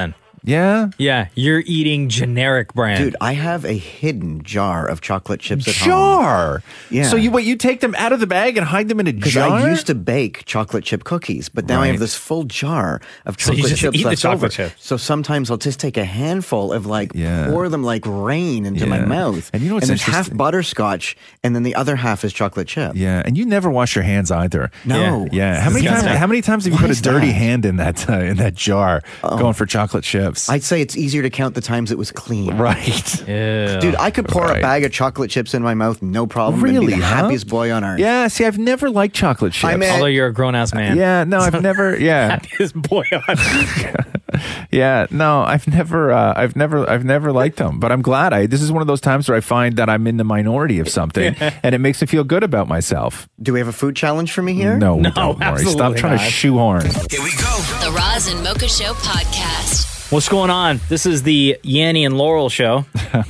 Yeah? Yeah, you're eating generic brand. Dude, I have a hidden jar of chocolate chips at home. Jar? Yeah. So you what? You take them out of the bag and hide them in a Because jar? I used to bake chocolate chip cookies, but now I Right. have this full jar of So you chocolate just chips eat the left chocolate over. chips. So sometimes I'll just take a handful of like Yeah. pour them like rain into my Yeah. mouth. And you know what's and it's half interesting? butterscotch, and then the other half is chocolate chip. Yeah, and you never wash your hands either. No. Yeah. How many times? Disgusting. How many times have you Why put a is dirty that? hand in that uh, in that jar, Oh. going for chocolate chips? I'd say it's easier to count the times it was clean. Right. Yeah. Dude, I could pour Right. a bag of chocolate chips in my mouth, no problem. and Really, be the huh? happiest boy on earth. Yeah. See, I've never liked chocolate chips. I mean- Although you're a grown ass man. yeah. No, I've never. Yeah. Happiest boy on. Yeah. No, I've never. Uh, I've never. I've never liked them. But I'm glad. I. This is one of those times where I find that I'm in the minority of something, and it makes me feel good about myself. Do we have a food challenge for me here? No, we No, don't, Maury. Stop absolutely trying to not. shoehorn. Here we go. The Roz and Mocha Show podcast. What's going on? This is the Yanni and Laurel show.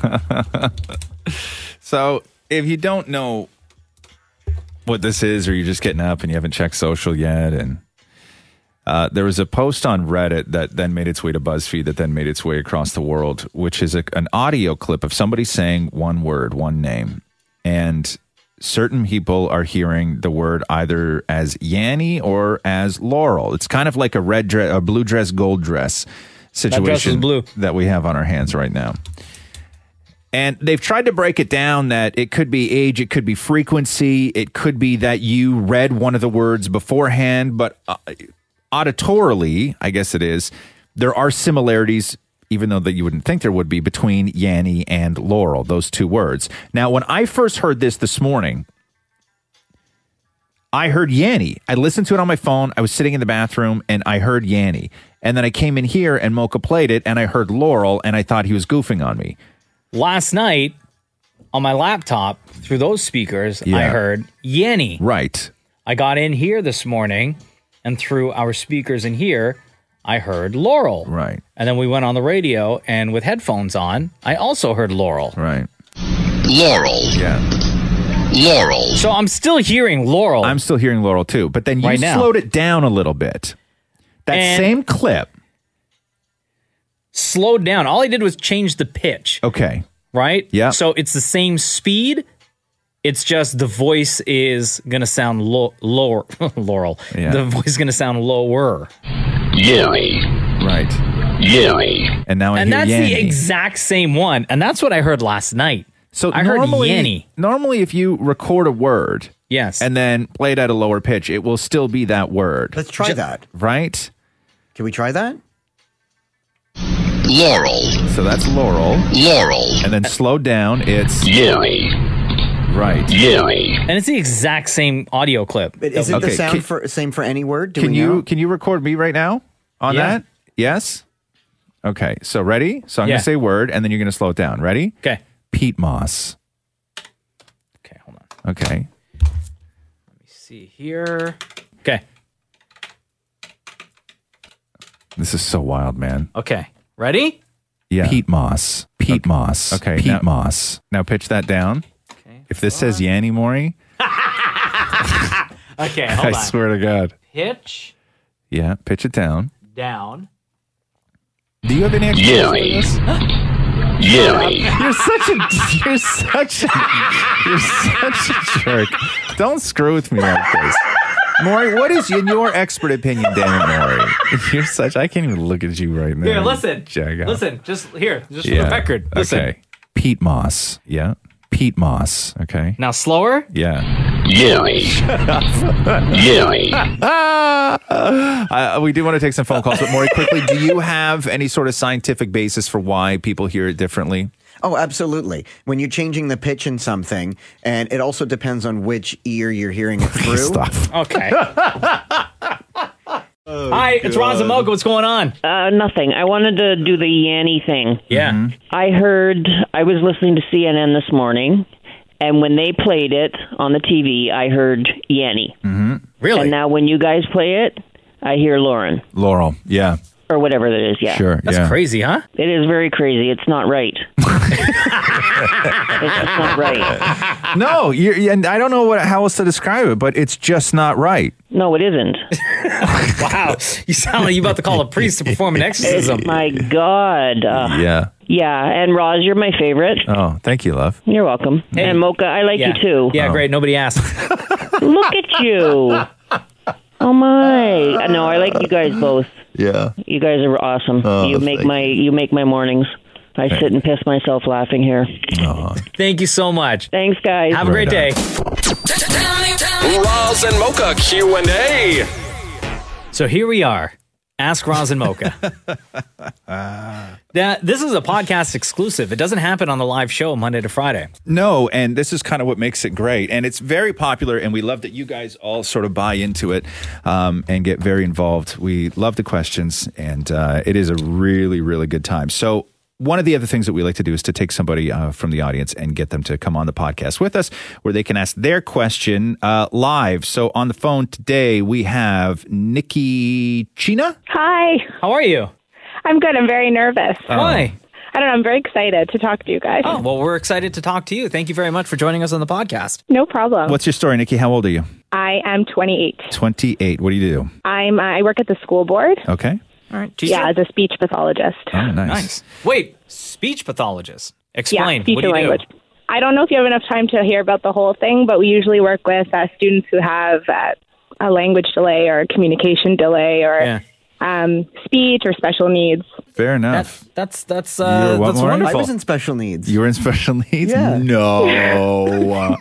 So, if you don't know what this is, or you're just getting up and you haven't checked social yet, and uh, there was a post on Reddit that then made its way to BuzzFeed, that then made its way across the world, which is a, an audio clip of somebody saying one word, one name, and certain people are hearing the word either as Yanni or as Laurel. It's kind of like a red dress, a blue dress, gold dress situation dress is blue. that we have on our hands right now. And they've tried to break it down that it could be age, it could be frequency, it could be that you read one of the words beforehand, but uh, auditorily, I guess it is, there are similarities, even though that you wouldn't think there would be, between Yanni and Laurel, those two words. Now, when I first heard this this morning, I heard Yanni. I listened to it on my phone. I was sitting in the bathroom and I heard Yanni. And then I came in here and Mocha played it and I heard Laurel and I thought he was goofing on me. Last night on my laptop, through those speakers, I Yeah. heard Yanni. Right. I got in here this morning, and through our speakers in here, I heard Laurel. Right. And then we went on the radio, and with headphones on, I also heard Laurel. Right. Laurel. Yeah. Laurel. So I'm still hearing Laurel. I'm still hearing Laurel too, but then you Right now. slowed it down a little bit. That And- same clip. slowed down. All I did was change the pitch, Okay. right? Yeah. So it's the same speed. It's just the voice is going to sound low, lower. Laurel. Yeah. The voice is going to sound lower. Yanni. Right. Yanni. And now I And hear that's Yanni. the exact same one. And that's what I heard last night. So I heard normally, Yanni. normally if you record a word, Yes. and then play it at a lower pitch, it will still be that word. Let's try that. Right? Can we try that? Laurel. So that's Laurel. Laurel. And then slow down, it's Yanni. right. Yanni. And it's the exact same audio clip. But is it Okay, the sound can- for same for any word? Do Can we you know? can you record me right now on Yeah. that? Yes? Okay. So ready? So I'm Yeah. going to say word and then you're going to slow it down. Ready? Okay. Pete Moss. Okay, hold on. Okay. See here. Okay. This is so wild, man. Okay. Ready? Yeah. Pete Moss. Pete Moss. Okay. Pete now- Moss. Now pitch that down. Okay. If this says Yanni Maury, Okay, hold I on. swear to God. Pitch Yeah. Pitch it down. down. Do you have any explanation for Yanni. this? Yanni. You're such a you're such a you're such a jerk. Don't screw with me like this. Maury, what is in your expert opinion, damn it, Maury? You're such I can't even look at you right now. Here, listen. Jag off. Listen, just here, just for Yeah. the record. Listen. Okay. Pete Moss. Yeah. Pete Moss. Okay. Now slower. Yeah. Yanni. Yanni. Uh, we do want to take some phone calls, but Maury, quickly, do you have any sort of scientific basis for why people hear it differently? Oh, absolutely. When you're changing the pitch in something, and it also depends on which ear you're hearing it through. Stop. Okay. Hi, it's Roz and Mocha. What's going on? Uh, nothing. I wanted to do the Yanni thing. Yeah. Mm-hmm. I heard, I was listening to C N N this morning, and when they played it on the T V, I heard Yanni. Mm-hmm. Really? And now when you guys play it, I hear Lauren. Laurel. Yeah. Or whatever that is, yeah. Sure. That's yeah. crazy, huh? It is very crazy. It's not right. It's just not right. No, you're, and I don't know what how else to describe it, but it's just not right. No, it isn't. Wow. You sound like you're about to call a priest to perform an exorcism. Oh, my God. Uh, Yeah. Yeah, and Roz, you're my favorite. Oh, thank you, love. You're welcome. Hey. And Mocha, I like yeah. you too. Yeah, great. Nobody asked. Look at you. Oh my. No, I like you guys both. Yeah. You guys are awesome. Oh, you make thank my you make my mornings. I Thank sit and piss myself laughing here. Oh. Thank you so much. Thanks, guys. Have a great day. Roz and Mocha Q and A. So here we are. Ask Roz and Mocha. Now, this is a podcast exclusive. It doesn't happen on the live show Monday to Friday. No, and this is kind of what makes it great. And it's very popular, and we love that you guys all sort of buy into it um, and get very involved. We love the questions, and uh, it is a really, really good time. So one of the other things that we like to do is to take somebody uh, from the audience and get them to come on the podcast with us where they can ask their question uh, live. So on the phone today, we have Nikki China. Hi. How are you? I'm good. I'm very nervous. Why? I don't know. I'm very excited to talk to you guys. Oh, well, we're excited to talk to you. Thank you very much for joining us on the podcast. No problem. What's your story, Nikki? How old are you? I am twenty-eight. twenty-eight. What do you do? I'm. Uh, I work at the school board. Okay. All right. Yeah, as a speech pathologist. Oh, nice. Nice. Wait, speech pathologist. Explain. Yeah, speech what do you and do? language. I don't know if you have enough time to hear about the whole thing, but we usually work with uh, students who have uh, a language delay or a communication delay or Yeah. um, speech or special needs. Fair enough. That's that's You're uh, what, that's Maureen? wonderful. I was in special needs. You were in special needs? Yeah. No.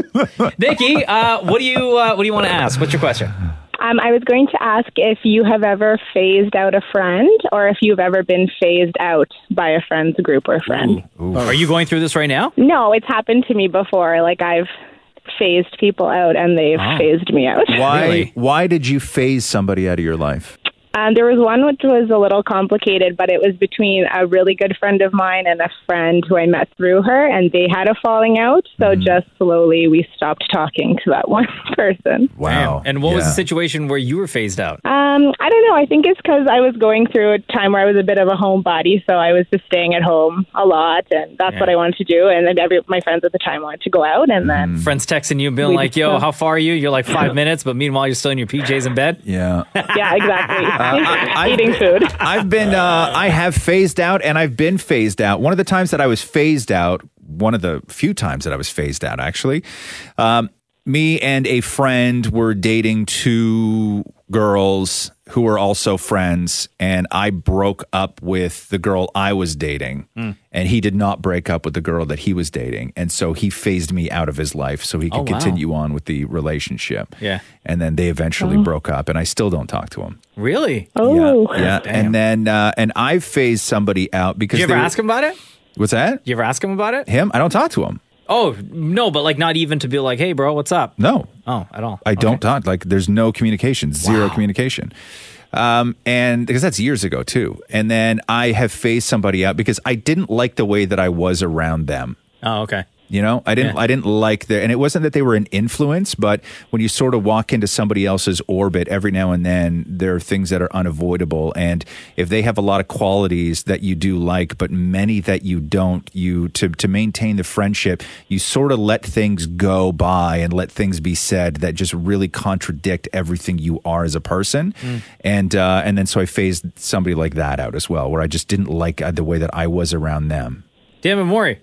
Nikki, uh, what do you uh, what do you want to ask? What's your question? Um, I was going to ask if you have ever phased out a friend or if you've ever been phased out by a friend's group or friend. Are you going through this right now? No, it's happened to me before. Like I've phased people out and they've Oh. phased me out. Why? Why did you phase somebody out of your life? Um, there was one which was a little complicated, but it was between a really good friend of mine and a friend who I met through her, and they had a falling out. So Mm-hmm. just slowly we stopped talking to that one person. Wow. And what was Yeah. the situation where you were phased out? Um, I don't know. I think it's because I was going through a time where I was a bit of a homebody, so I was just staying at home a lot, and that's Yeah. what I wanted to do. And then every my friends at the time wanted to go out, and then Friends texting you, being We like, just- "Yo, how far are you?" You're like five minutes, but meanwhile you're still in your P Js in bed. Yeah. yeah, exactly. I- Eating food. I've been, uh, I have phased out and I've been phased out. One of the times that I was phased out, one of the few times that I was phased out, actually, um, me and a friend were dating two girls who were also friends, and I broke up with the girl I was dating, Mm. and he did not break up with the girl that he was dating, and so he phased me out of his life so he could Oh, wow. continue on with the relationship. Yeah. And then they eventually Oh. broke up, and I still don't talk to him. Really? Oh. Yeah, yeah. Damn. And then uh, and I've phased somebody out because Did you ever they were- ask him about it? What's that? You ever ask him about it? Him? I don't talk to him. Oh no, but like not even to be like, "Hey, bro, what's up?" No. Oh, at all. I don't talk. Like there's no communication, zero communication. Um, and because that's years ago too. And then I have phased somebody out because I didn't like the way that I was around them. Oh, okay. You know, I didn't, Yeah. I didn't like their, and it wasn't that they were an influence, but when you sort of walk into somebody else's orbit every now and then, there are things that are unavoidable. And if they have a lot of qualities that you do like, but many that you don't, you, to, to maintain the friendship, you sort of let things go by and let things be said that just really contradict everything you are as a person. Mm. And, uh, and then so I phased somebody like that out as well, where I just didn't like uh, the way that I was around them. Damn it, Maury.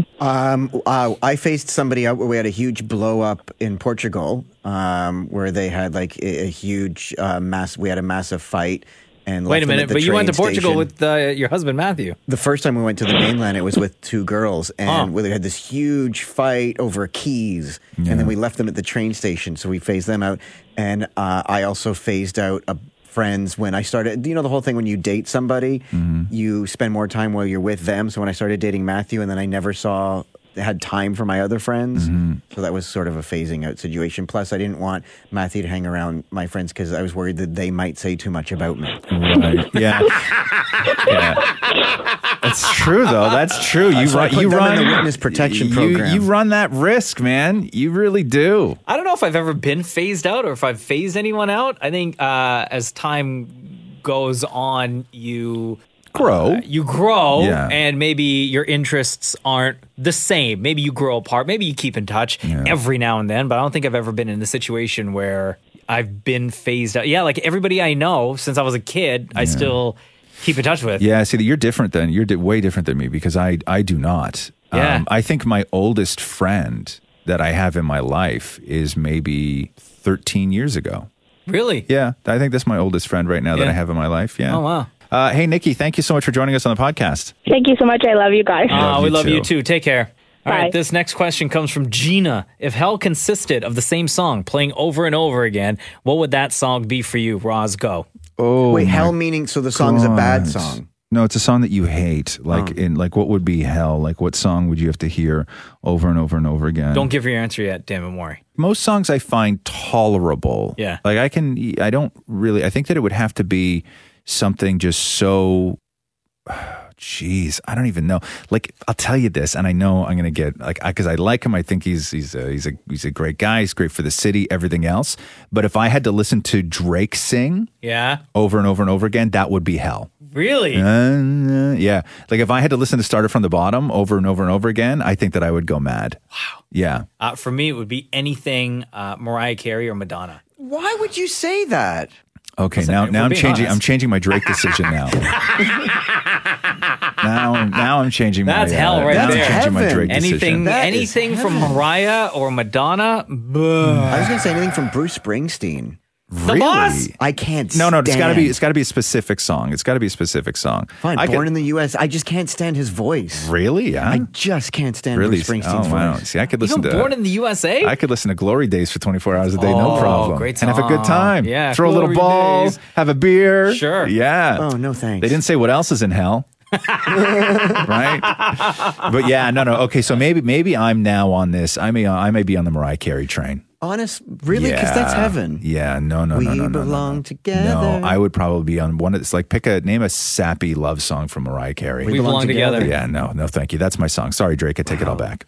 Um, uh, I faced somebody out where we had a huge blow up in Portugal, um, where they had like a, a huge uh, mass. We had a massive fight. And Wait left a them at minute, the but you went to train Portugal station. with uh, your husband Matthew. The first time we went to the mainland, it was with two girls, and Oh. we had this huge fight over keys. And then we left them at the train station, so we phased them out. And uh, I also phased out a friends when I started. You know the whole thing when you date somebody, you spend more time while you're with them. So when I started dating Matthew, and then I never saw had time for my other friends, so that was sort of a phasing out situation. Plus, I didn't want Matthew to hang around my friends because I was worried that they might say too much about me. Right. Yeah. yeah. That's true, though. That's true. You So I run. put You them run in the witness protection you, program. You run that risk, man. You really do. I don't know if I've ever been phased out or if I've phased anyone out. I think uh, as time goes on, you grow. you grow, Yeah. and maybe your interests aren't the same. Maybe you grow apart. Maybe you keep in touch every now and then. But I don't think I've ever been in a situation where I've been phased out. Yeah, like everybody I know since I was a kid, I still keep in touch with. Yeah, see, you're different than you're di- way different than me because I I do not. Yeah. Um, I think my oldest friend that I have in my life is maybe thirteen years ago. Really? Yeah, I think that's my oldest friend right now that Yeah. I have in my life. Yeah. Oh, wow. Uh, hey, Nikki, thank you so much for joining us on the podcast. Thank you so much. I love you guys. Oh, we you love too. you too. Take care. All Bye. right, this next question comes from Gina. If hell consisted of the same song playing over and over again, what would that song be for you? Roz, go. Oh, Wait, my hell meaning so the song's a bad God. song? No, it's a song that you hate. Like Oh. in like what would be hell? Like what song would you have to hear over and over and over again? Don't give your answer yet, damn it, Maury. Most songs I find tolerable. Yeah. Like I can I don't really I think that it would have to be something just so jeez, I don't even know. Like I'll tell you this, and I know I'm gonna get like because I, I like him. I think he's he's a, he's a he's a great guy. He's great for the city, everything else. But if I had to listen to Drake sing Yeah? over and over and over again, that would be hell. Really? Uh, yeah. Like if I had to listen to Started from the Bottom over and over and over again, I think that I would go mad. Wow. Yeah. Uh, for me, it would be anything uh, Mariah Carey or Madonna. Why would you say that? Okay. Listen, now if now we're I'm being changing. honest. I'm changing my Drake decision now. now now I'm changing That's my. hell uh, right now there. I'm changing my Drake Anything, decision. That is anything from heaven. Mariah or Madonna. I was going to say anything from Bruce Springsteen. Really? Boss? I can't. No, no, it's got to be. stand- It's got to be a specific song. It's got to be a specific song. Fine. I Born could- in the U S. I just can't stand his voice. Really? Yeah. I just can't stand really? Bruce Springsteen's Oh wow. voice. See, I could You listen know, to. Born in the U S A? I could listen to Glory Days for twenty-four hours a day, no Oh, problem. great And have a good song. time. Yeah, Throw a little Glory ball, Days. have a beer. Sure. Yeah. Oh, no thanks. They didn't say what else is in hell. Right? But yeah, no, no. Okay, so maybe maybe I'm now on this. I may I may be on the Mariah Carey train. Honest, really? Because that's Yeah. heaven. Yeah, no, no, we no, no, no, no, belong no. together. No, I would probably be on one of this. Like, pick a name a sappy love song from Mariah Carey. We We Belong Belong Together. Together. Yeah, no, no, thank you. That's my song. Sorry, Drake. I take it all back.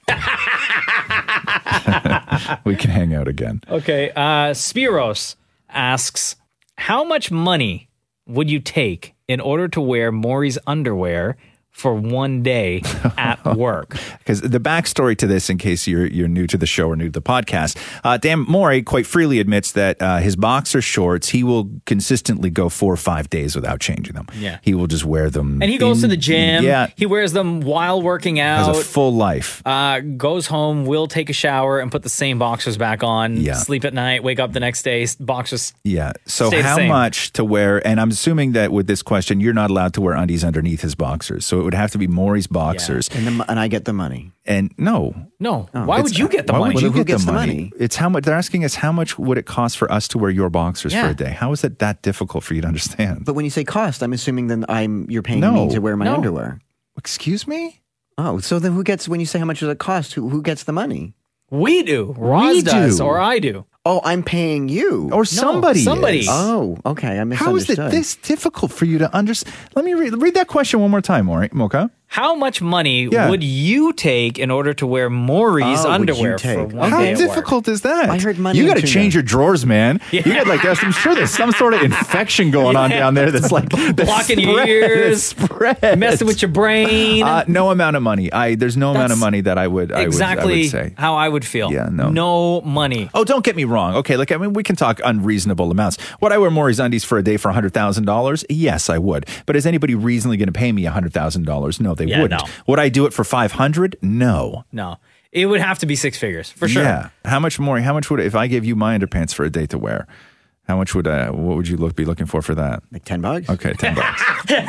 We can hang out again. Okay. Uh, Spiros asks, how much money would you take in order to wear Maury's underwear for one day at work? Because the backstory to this, in case you're you're new to the show or new to the podcast, uh, Dan Maury quite freely admits that uh, his boxer shorts, he will consistently go four or five days without changing them. Yeah. He will just wear them. And he goes in- to the gym. Yeah. He wears them while working Has out. a full life. Uh, goes home, will take a shower and put the same boxers back on. Yeah. Sleep at night, wake up the next day, boxers. Yeah. So Stay the how same. much to wear? And I'm assuming that with this question, you're not allowed to wear undies underneath his boxers. So it would have to be Maury's boxers. And, the, and I get the money. And no. No. Oh. Why It's- would you get the why money? would you Well, who get gets the the money? money? It's how much they're asking us. How much would it cost for us to wear your boxers Yeah. for a day? How is it that difficult for you to understand? But when you say cost, I'm assuming then I'm you're paying No. me to wear my No. underwear. Excuse me? Oh, so then who gets when you say how much does it cost? Who who gets the money? We do. Roz We does, do. or I do. Oh, I'm paying you. Or somebody. somebody. is. Oh, okay. I How is misunderstood. it this difficult for you to understand? Let me read, read that question one more time, Maury. Mocha. How much money Yeah. would you take in order to wear Maury's Oh, would you underwear take? for one How day at work? difficult is that? I heard money You got to and change tuna. your drawers, man. You got like there's, I'm sure there's some sort of infection going on Yeah. down there that's like that's Blocking your spread- ears, spread. messing with your brain. Uh, no amount of money. I there's no amount of That's money that I would I exactly would, I would say. how I would feel. Yeah, no. No money. Oh, don't get me wrong. Okay, like I mean, we can talk unreasonable amounts. Would I wear Maury's undies for a day for a hundred thousand dollars? Yes, I would. But is anybody reasonably going to pay me a hundred thousand dollars? No, they Yeah, wouldn't. no. Would I do it for five hundred? No. No. It would have to be six figures for sure. Yeah. How much more? How much would if I gave you my underpants for a day to wear? How much would uh, what would you look be looking for for that? Like ten bucks? Okay, ten bucks.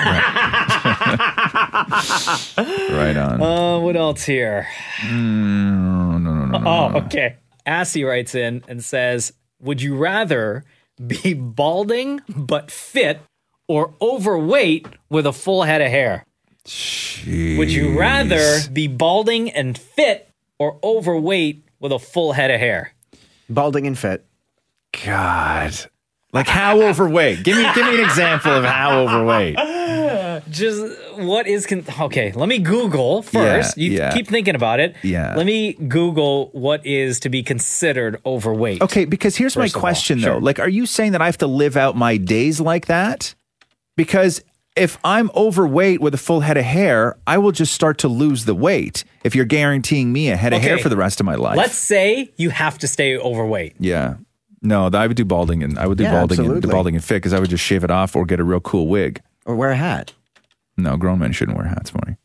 right. Right on. Uh, what else here? Mm, no, no, no, no. Oh, okay. Assy writes in and says, would you rather be balding but fit or overweight with a full head of hair? Jeez. Would you rather be balding and fit or overweight with a full head of hair? Balding and fit. God. Like how overweight? Give me give me an example of how overweight. Just what is con- okay? Let me Google first. Yeah, you yeah. keep thinking about it. Yeah. Let me Google what is to be considered overweight. Okay, because here's my First of all, question though. sure. Like, are you saying that I have to live out my days like that? Because if I'm overweight with a full head of hair, I will just start to lose the weight if you're guaranteeing me a head of hair Okay. for the rest of my life. Let's say you have to stay overweight. Yeah. No, I would do balding and I would do Yeah, balding and the absolutely. balding and fit because I would just shave it off or get a real cool wig. Or wear a hat. No, grown men shouldn't wear hats, Maury.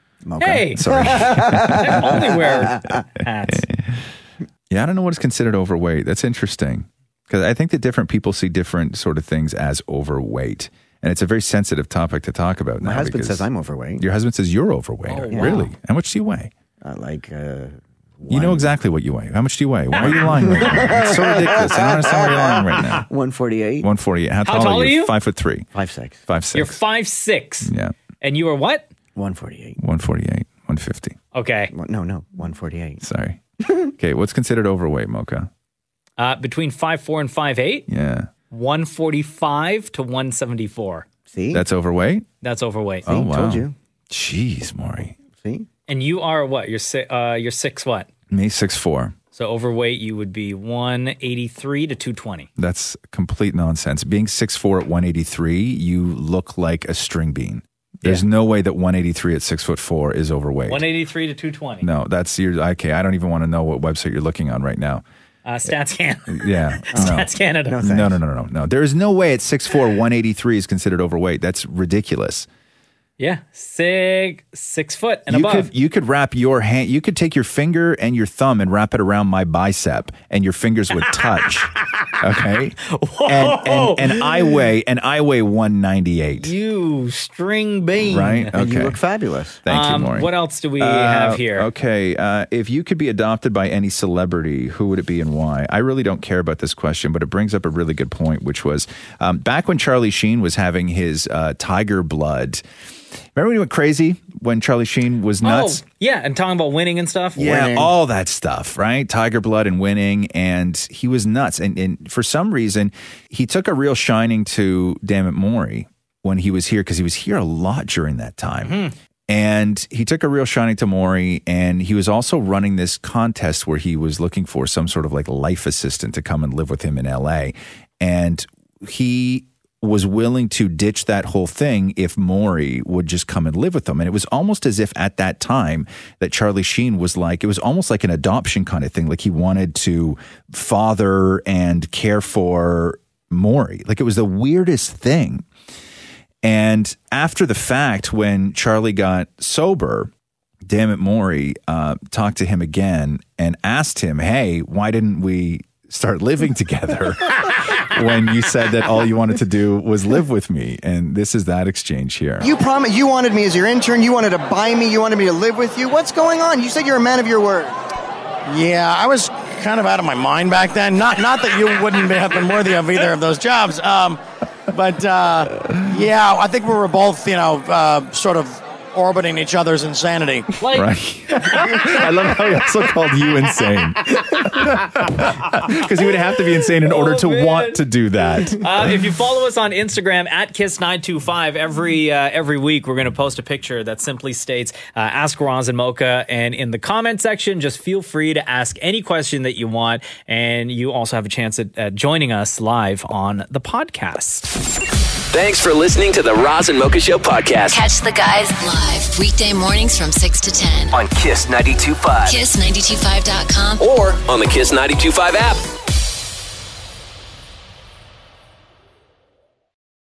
Hey, Sorry. I only wear hats. Yeah, I don't know what is considered overweight. That's interesting because I think that different people see different sort of things as overweight. And it's a very sensitive topic to talk about now. My husband because says I'm overweight. Your husband says you're overweight. Oh, wow. Really? How much do you weigh? Uh, like, uh, You know exactly what you weigh. How much do you weigh? Why are you lying right now? It's so ridiculous. I don't understand why you're lying right now. one forty-eight. one forty-eight. How, How tall are you? Five foot three. Five six. Five six. You're five six. Yeah. And you are what? one forty-eight. one forty-eight. one fifty. Okay. No, no, one forty-eight. Sorry. Okay, what's considered overweight, Mocha? Uh, between five four and five eight, Yeah. one forty-five to one seventy-four. See? That's overweight? That's overweight. Oh, wow. told you. Jeez, Maury. See? And you are what? You're si- uh, you're six what? Me, six four. So overweight, you would be one eighty-three to two twenty. That's complete nonsense. Being six four at one eighty-three, you look like a string bean. There's no way that one eighty-three at six foot four is overweight. one eighty-three to two twenty. No, that's your, okay. I don't even want to know what website you're looking on right now. Uh, Stats Canada. Yeah. Stats Canada. No, no, no, no, no, no. There is no way at six four, one eighty-three is considered overweight. That's ridiculous. Yeah, six six foot and you above. could you could wrap your hand. You could take your finger and your thumb and wrap it around my bicep, and your fingers would touch. Okay, and, and and I weigh and I weigh one ninety-eight. You string bean. Right? Okay. And you look fabulous. Thank Um, you, Maury. what else do we Uh, have here? Okay, uh, if you could be adopted by any celebrity, who would it be and why? I really don't care about this question, but it brings up a really good point, which was um, back when Charlie Sheen was having his uh, tiger blood. Remember when he went crazy when Charlie Sheen was nuts? Oh, yeah, and talking about winning and stuff. Yeah, Winning. all that stuff, right? Tiger blood and winning, and he was nuts. And, and for some reason, he took a real shining to Dammit Maury when he was here because he was here a lot during that time. Mm-hmm. And he took a real shining to Maury, and he was also running this contest where he was looking for some sort of like life assistant to come and live with him in L A. And he was willing to ditch that whole thing if Maury would just come and live with them. And it was almost as if at that time that Charlie Sheen was like, it was almost like an adoption kind of thing. Like he wanted to father and care for Maury. Like it was the weirdest thing. And after the fact, when Charlie got sober, Dammit Maury uh, talked to him again and asked him, hey, why didn't we start living together when you said that all you wanted to do was live with me? And this is that exchange here. You promised you wanted me as your intern. You wanted to buy me. You wanted me to live with you. What's going on? You said you're a man of your word. Yeah, I was kind of out of my mind back then. Not not that you wouldn't have been worthy of either of those jobs. Um, but uh, yeah, I think we were both, you know, uh, sort of orbiting each other's insanity. Like, right. I love how he also called you insane. Because you would have to be insane in order to man. want to do that. Uh, if you follow us on Instagram at Kiss nine two five, every uh, every week we're going to post a picture that simply states uh, Ask Roz and Mocha. And in the comment section, just feel free to ask any question that you want. And you also have a chance at, at joining us live on the podcast. Thanks for listening to the Roz and Mocha Show podcast. Catch the guys live weekday mornings from six to ten On Kiss ninety-two point five. kiss nine two five dot com Or on the Kiss ninety-two point five app.